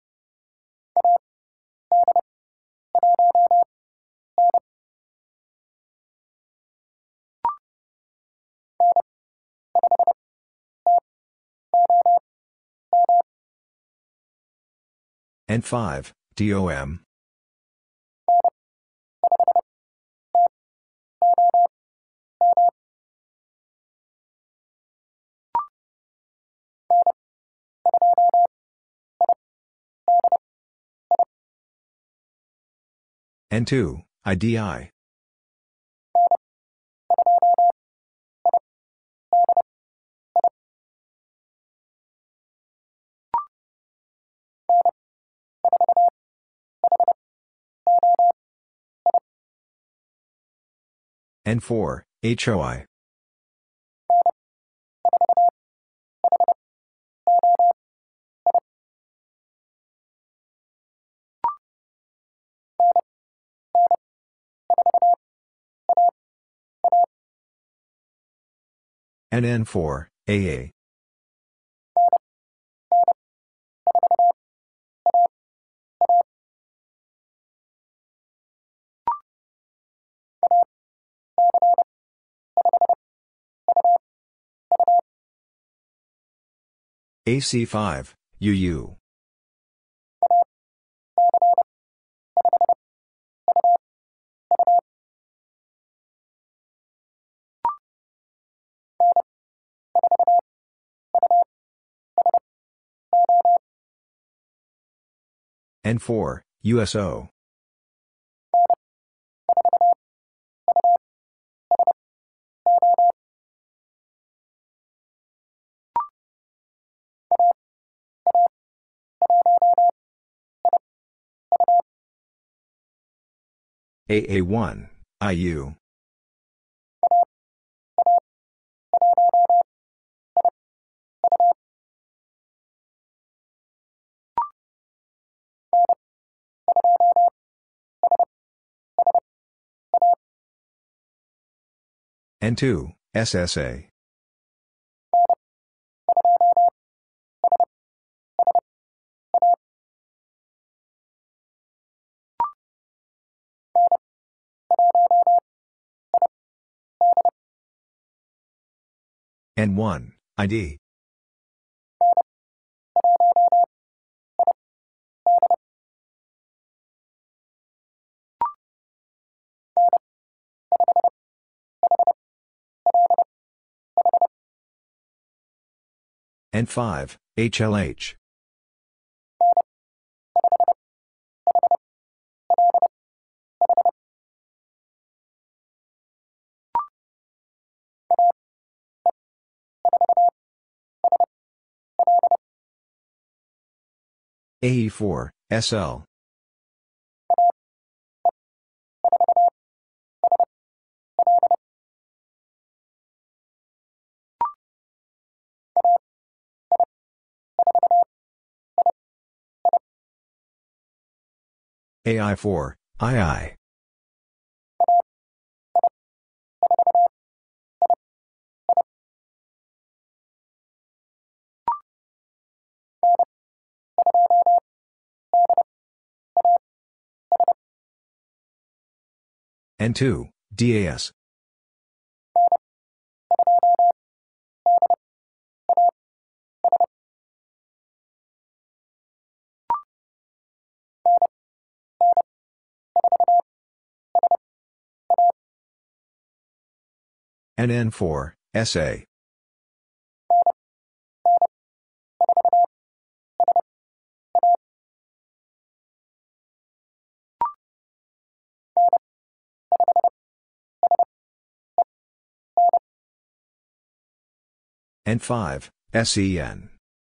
N five, D O M. N two, I D I. N four, H O I. N N four, A A. A C five, U U. N four, U S O. A A one, I U. N two, S S A. N one, I D. N five, H L H. A E four, S L. A I four, I I. N two, D A S. N N four, S A. N five, S E N.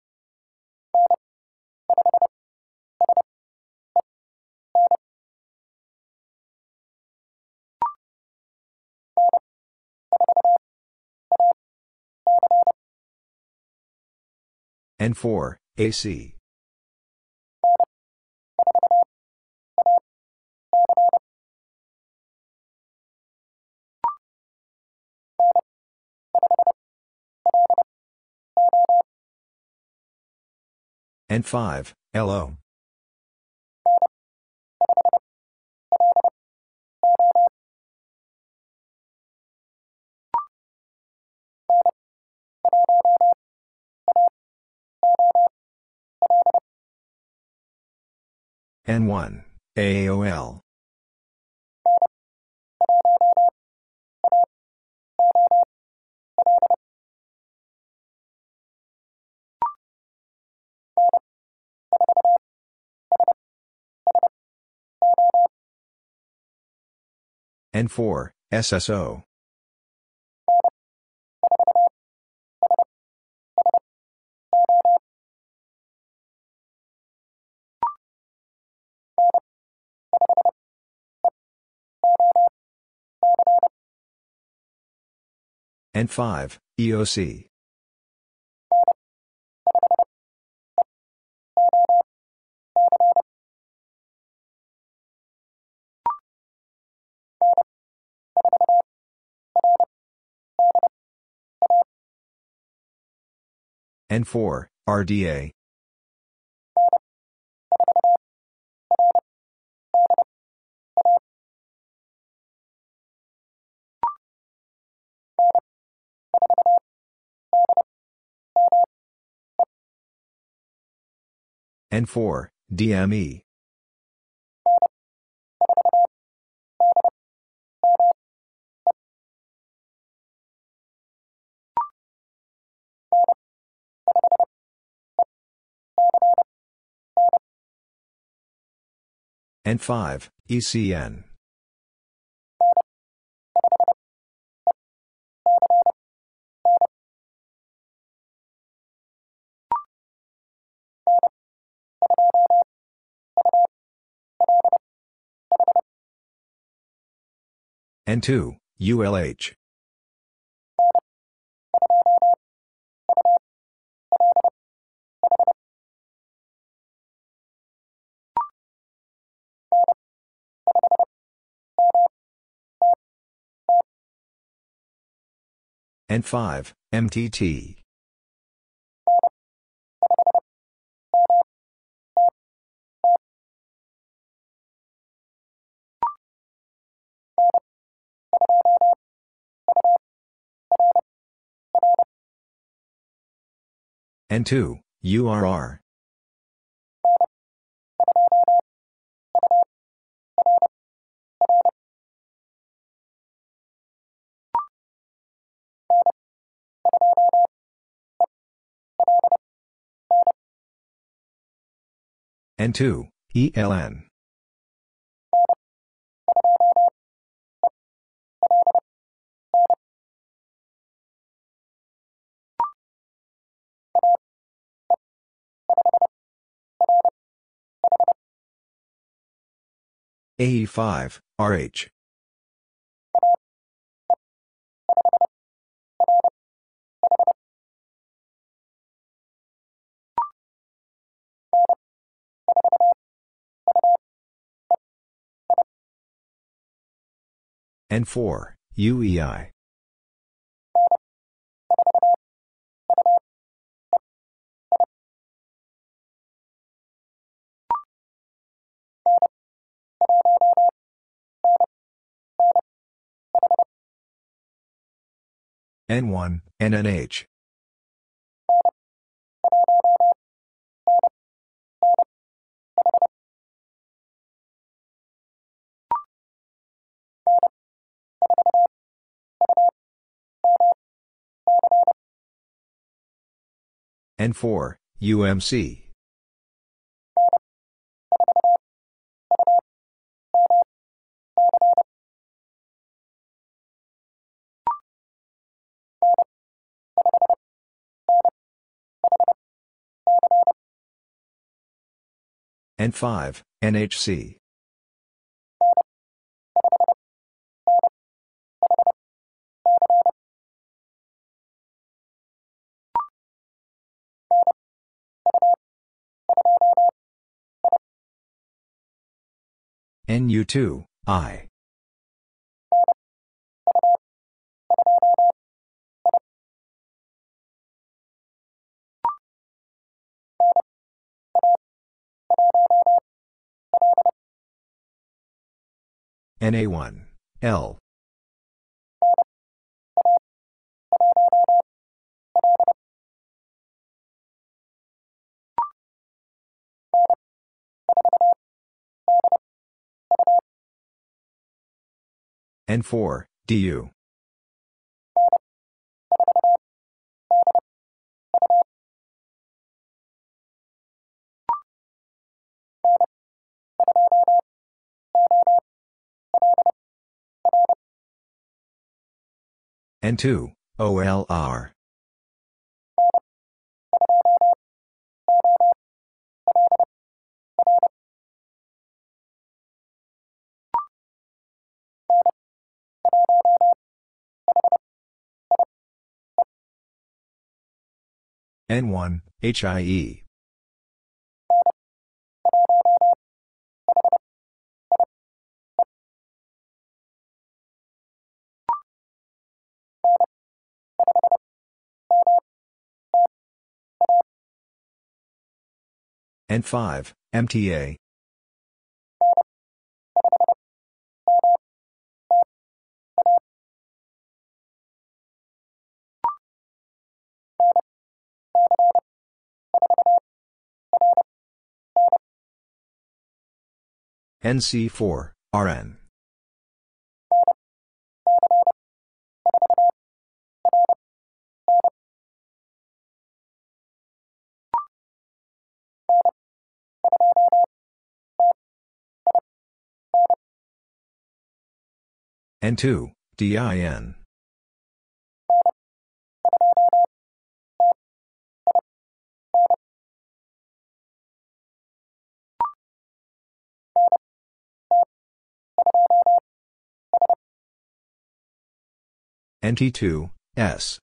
N four, A C. N five, L O. N one, A O L. N four, S S O. N five, E O C. N four, R D A. N four, D M E. N five, E C N. N two, U L H. N five, M T T. N two, U R R. N two, E L N. A E five, R H. N N four, U E I. N one, N N H. N four, U M C. N five, N H C. N U two, I. N A one, L. N four, D U. N two, O L R. N one, H I E. N five, M T A. N C four, R N. N two, D I N. N T two, S.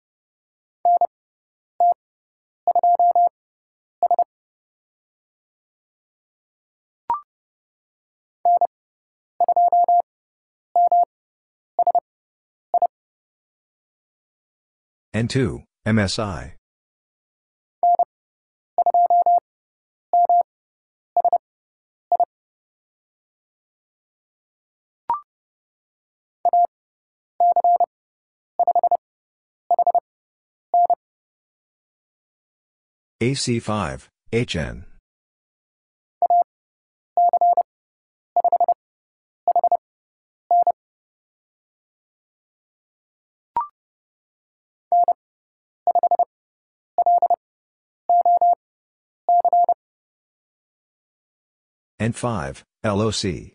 N two, M S I. A C five, H N. N five, L O C.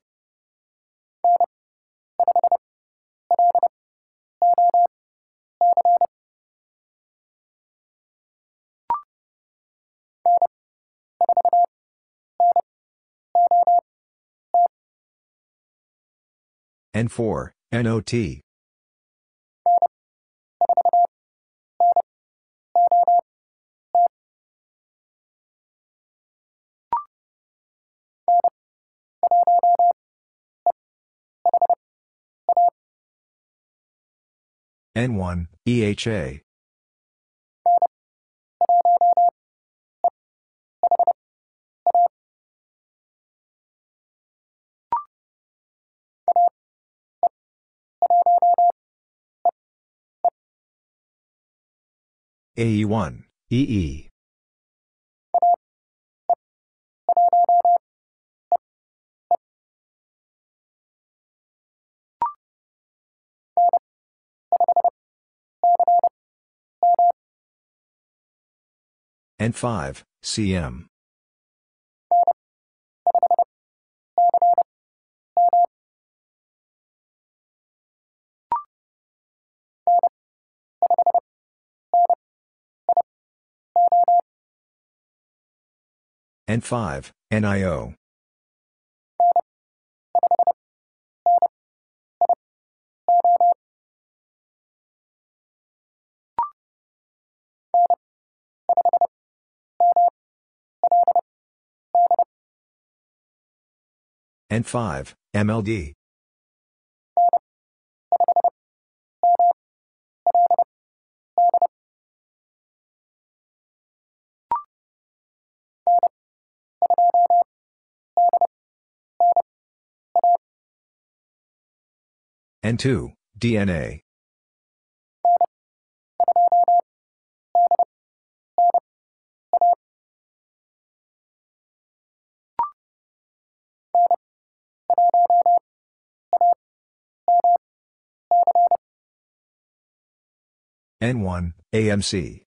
N four, N O T. N one, E H A. A E one, E E. N five, C M. N five, N I O. N five, M L D. N two, D N A. N one, A M C.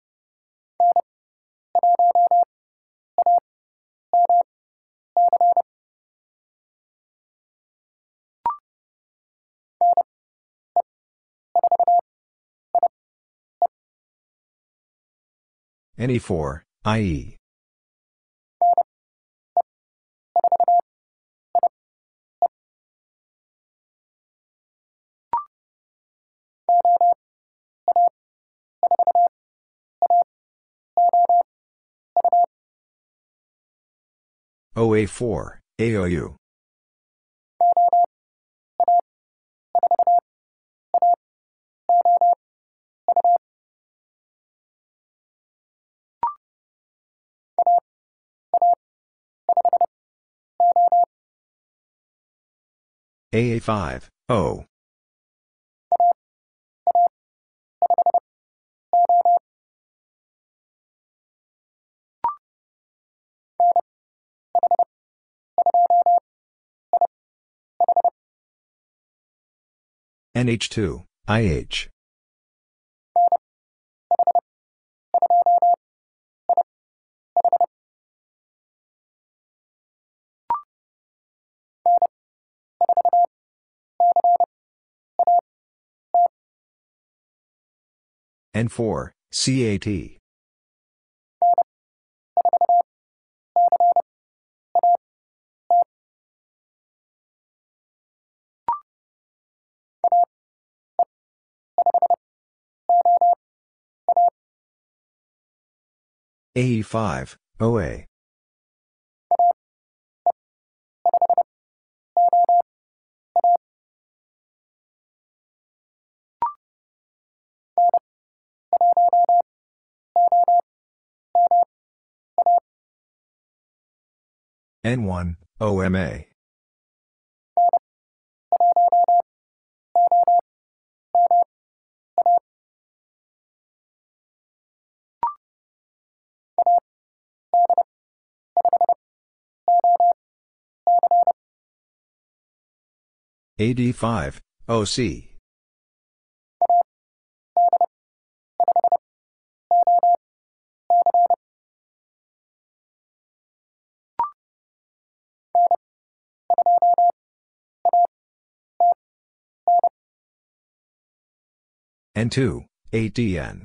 N E four, I E. O A four, A O U. A A five, O. N H two, I H. N four, C A T. A E five, O A. N one, O M A. A D five, O C. N two, A D N.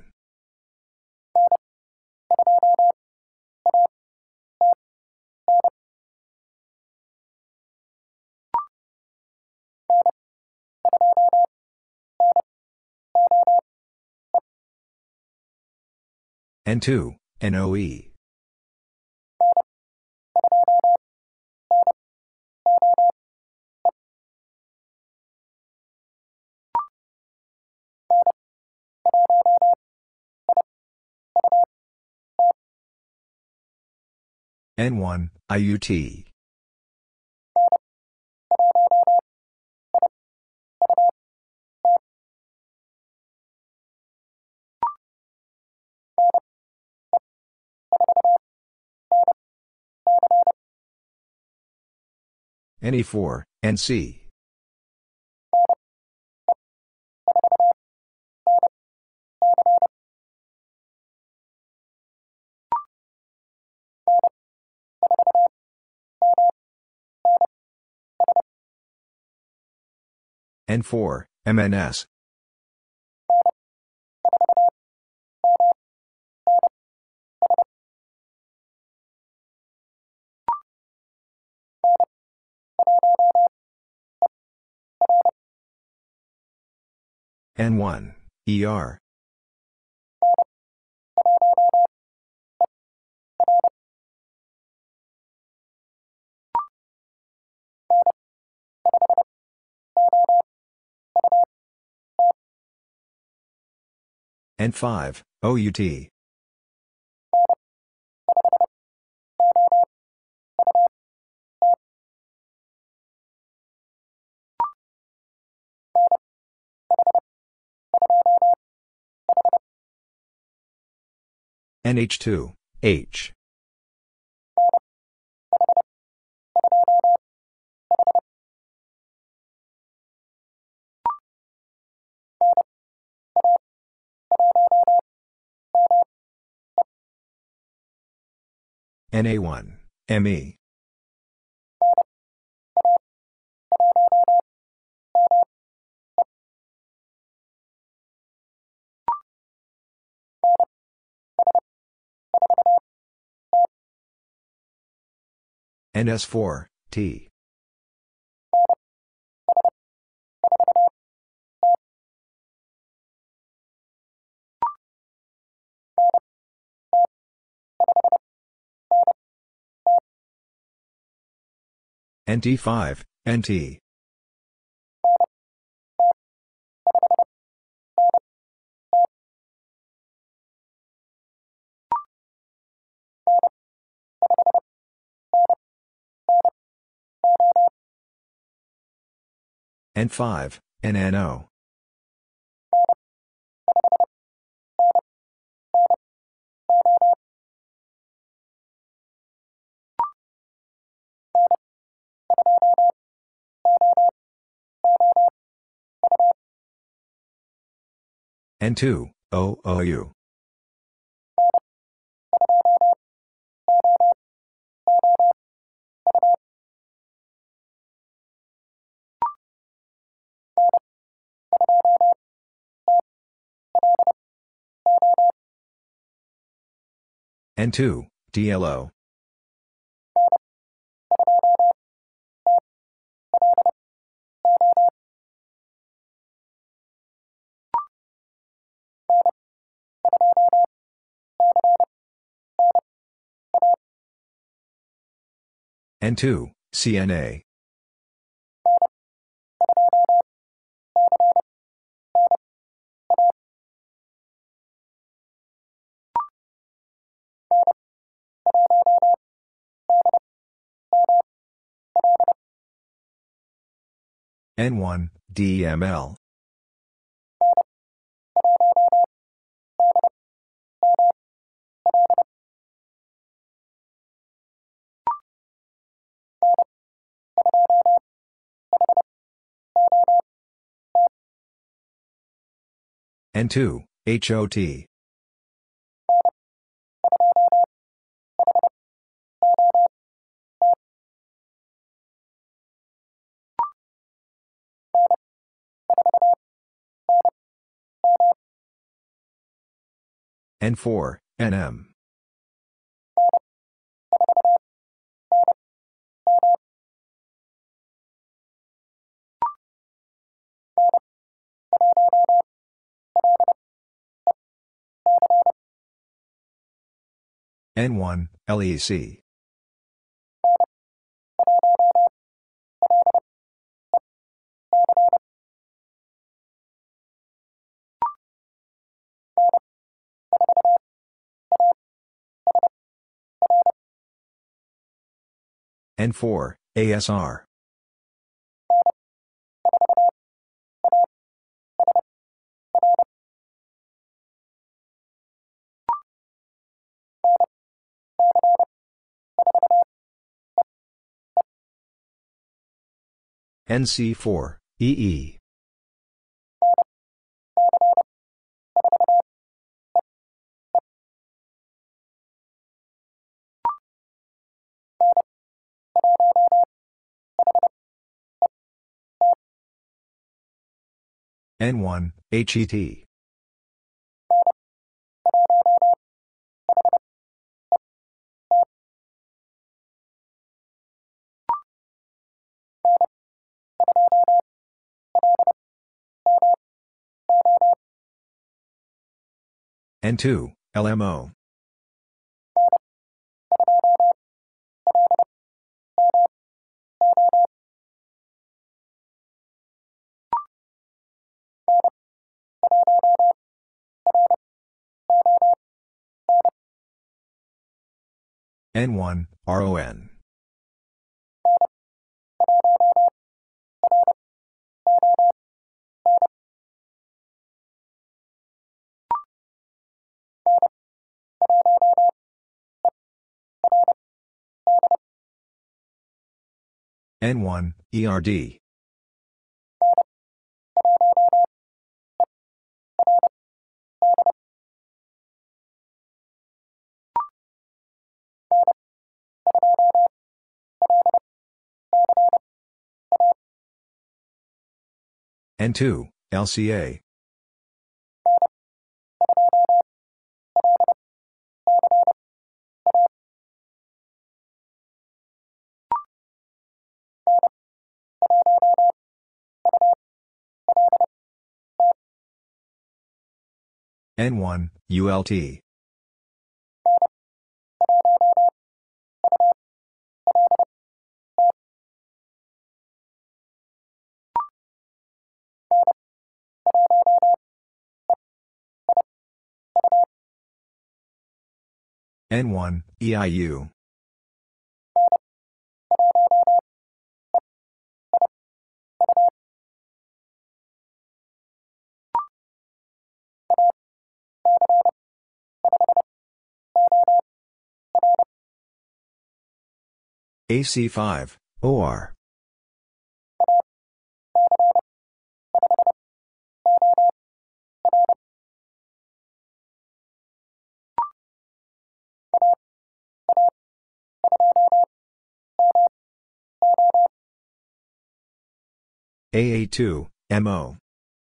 N two, N O E. N one, I U T. N E four, N C. N four, M N S. N one, E R. N five, O U T. N H two, H. N A one, M E. N S four, T. N T five, N T. N five, N N O. N two, O O U. N two, D L O. N two, C N A. N one, D M L. N two, H O T. N four, N M. N one, L E C. N four, A S R. N C four, E E. N one, H E T. N two, L M O. N one, R O N. N one, E R D. N two, L C A. N one, U L T. N one, E I U. A C five, O R. A A two, M O.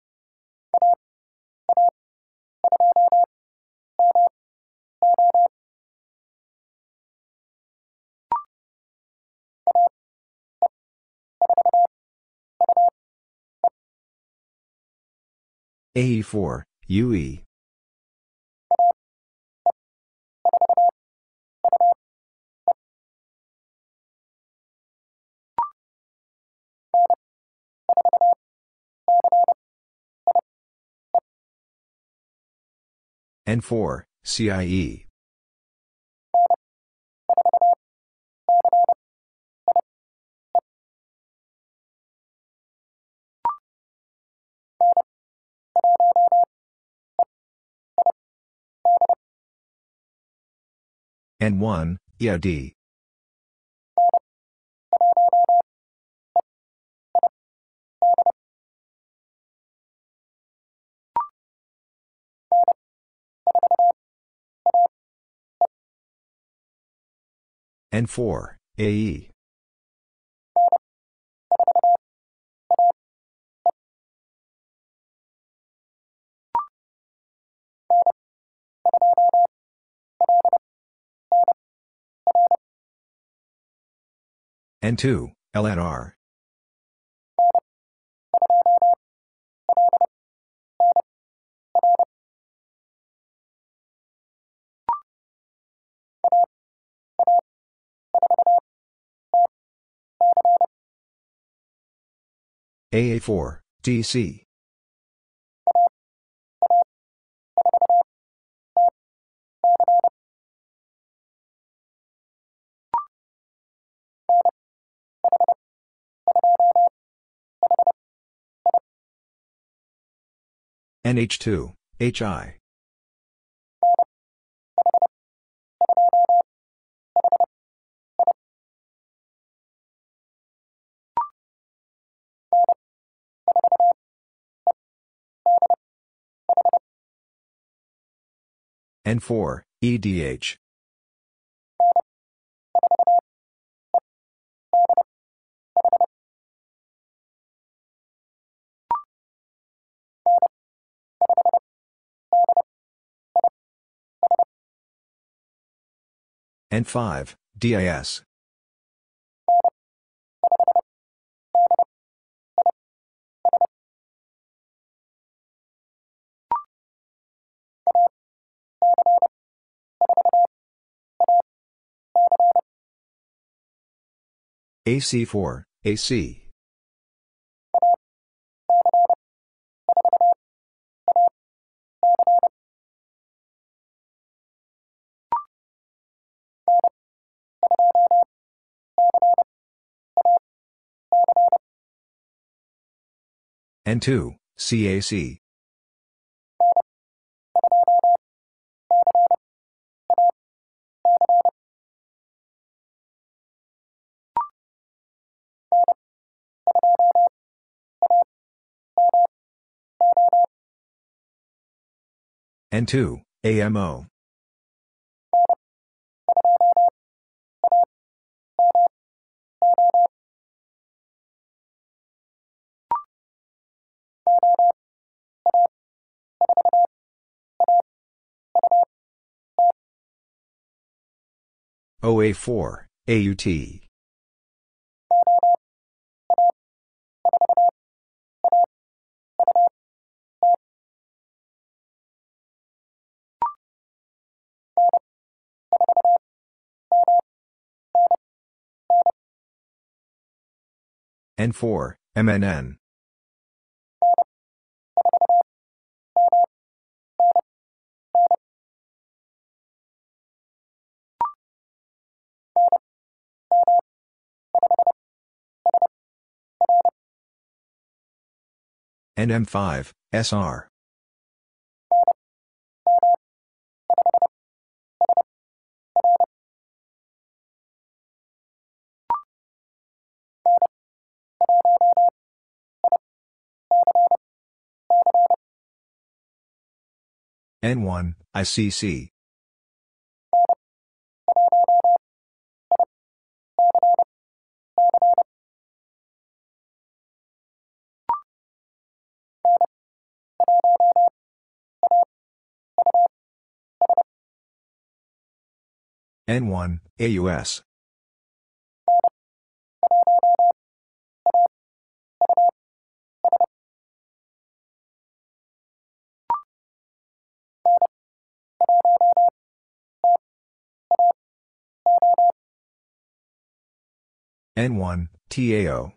A E four, U E. N four, C I E. N one, E I D. N four, A E. N two, L N R. A A four, D C. N H two, H I. N four, E D H. N five, D I S. A C four, A C. N two, C A C. N two, A M O. O A four, A U T. N four, M N N. N M five, S R. N one, I C C. N one, A U S. N one, T A O.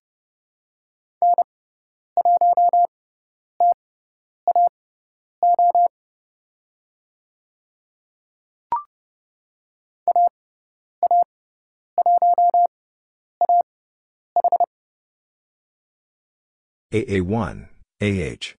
A A one, A H.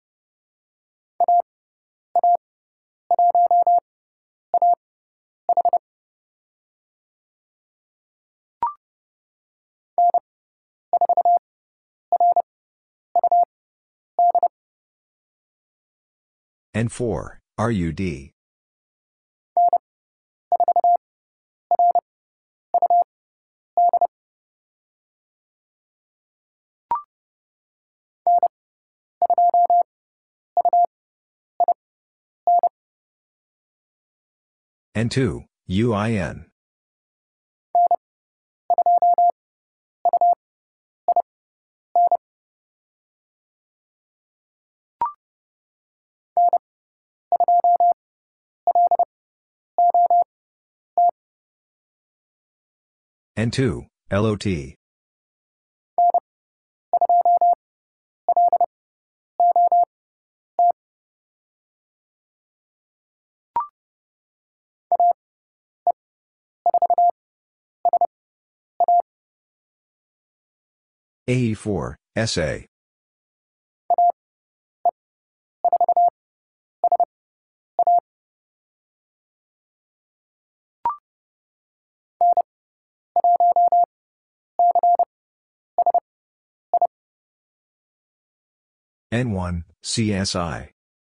N four, R U D. N two, U I N. N two, L O T. A E four, S A. N one, C S I.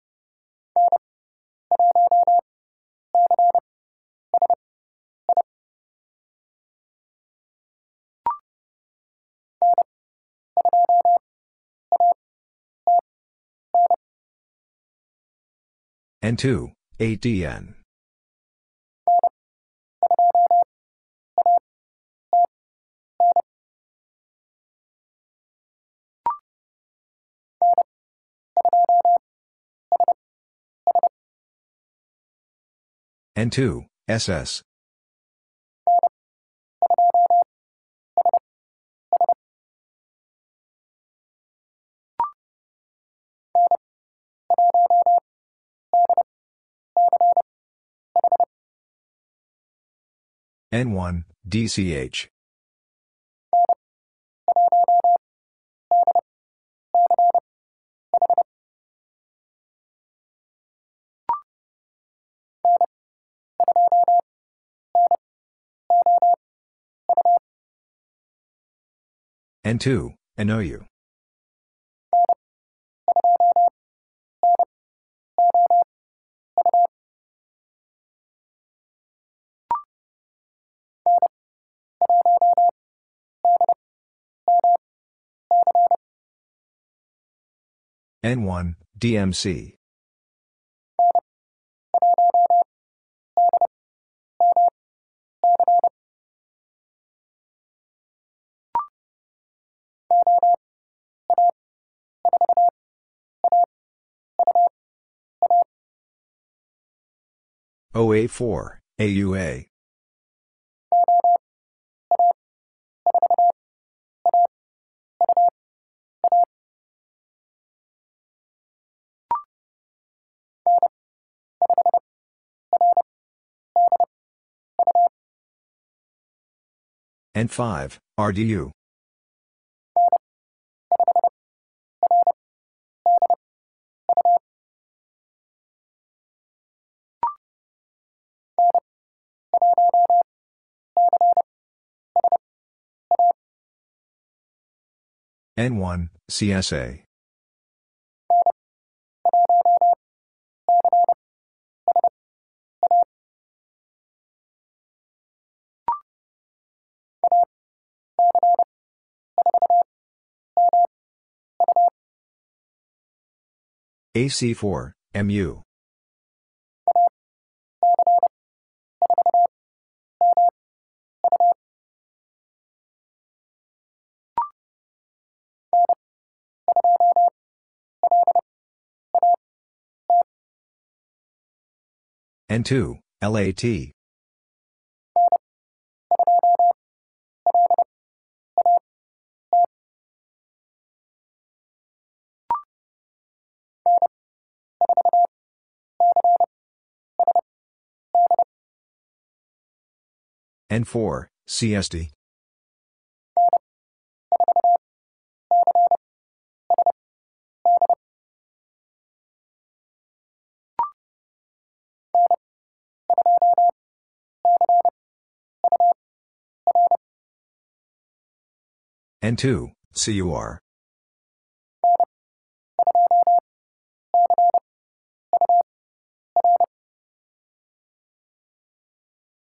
N two, A T N. N two, S S. N one, D C H. N two, N O U. N one, D M C. O A four, A U A. N five, R D U. N one, C S A. A C four, M U. N two, L A T. N four, C S D. N two, C U R.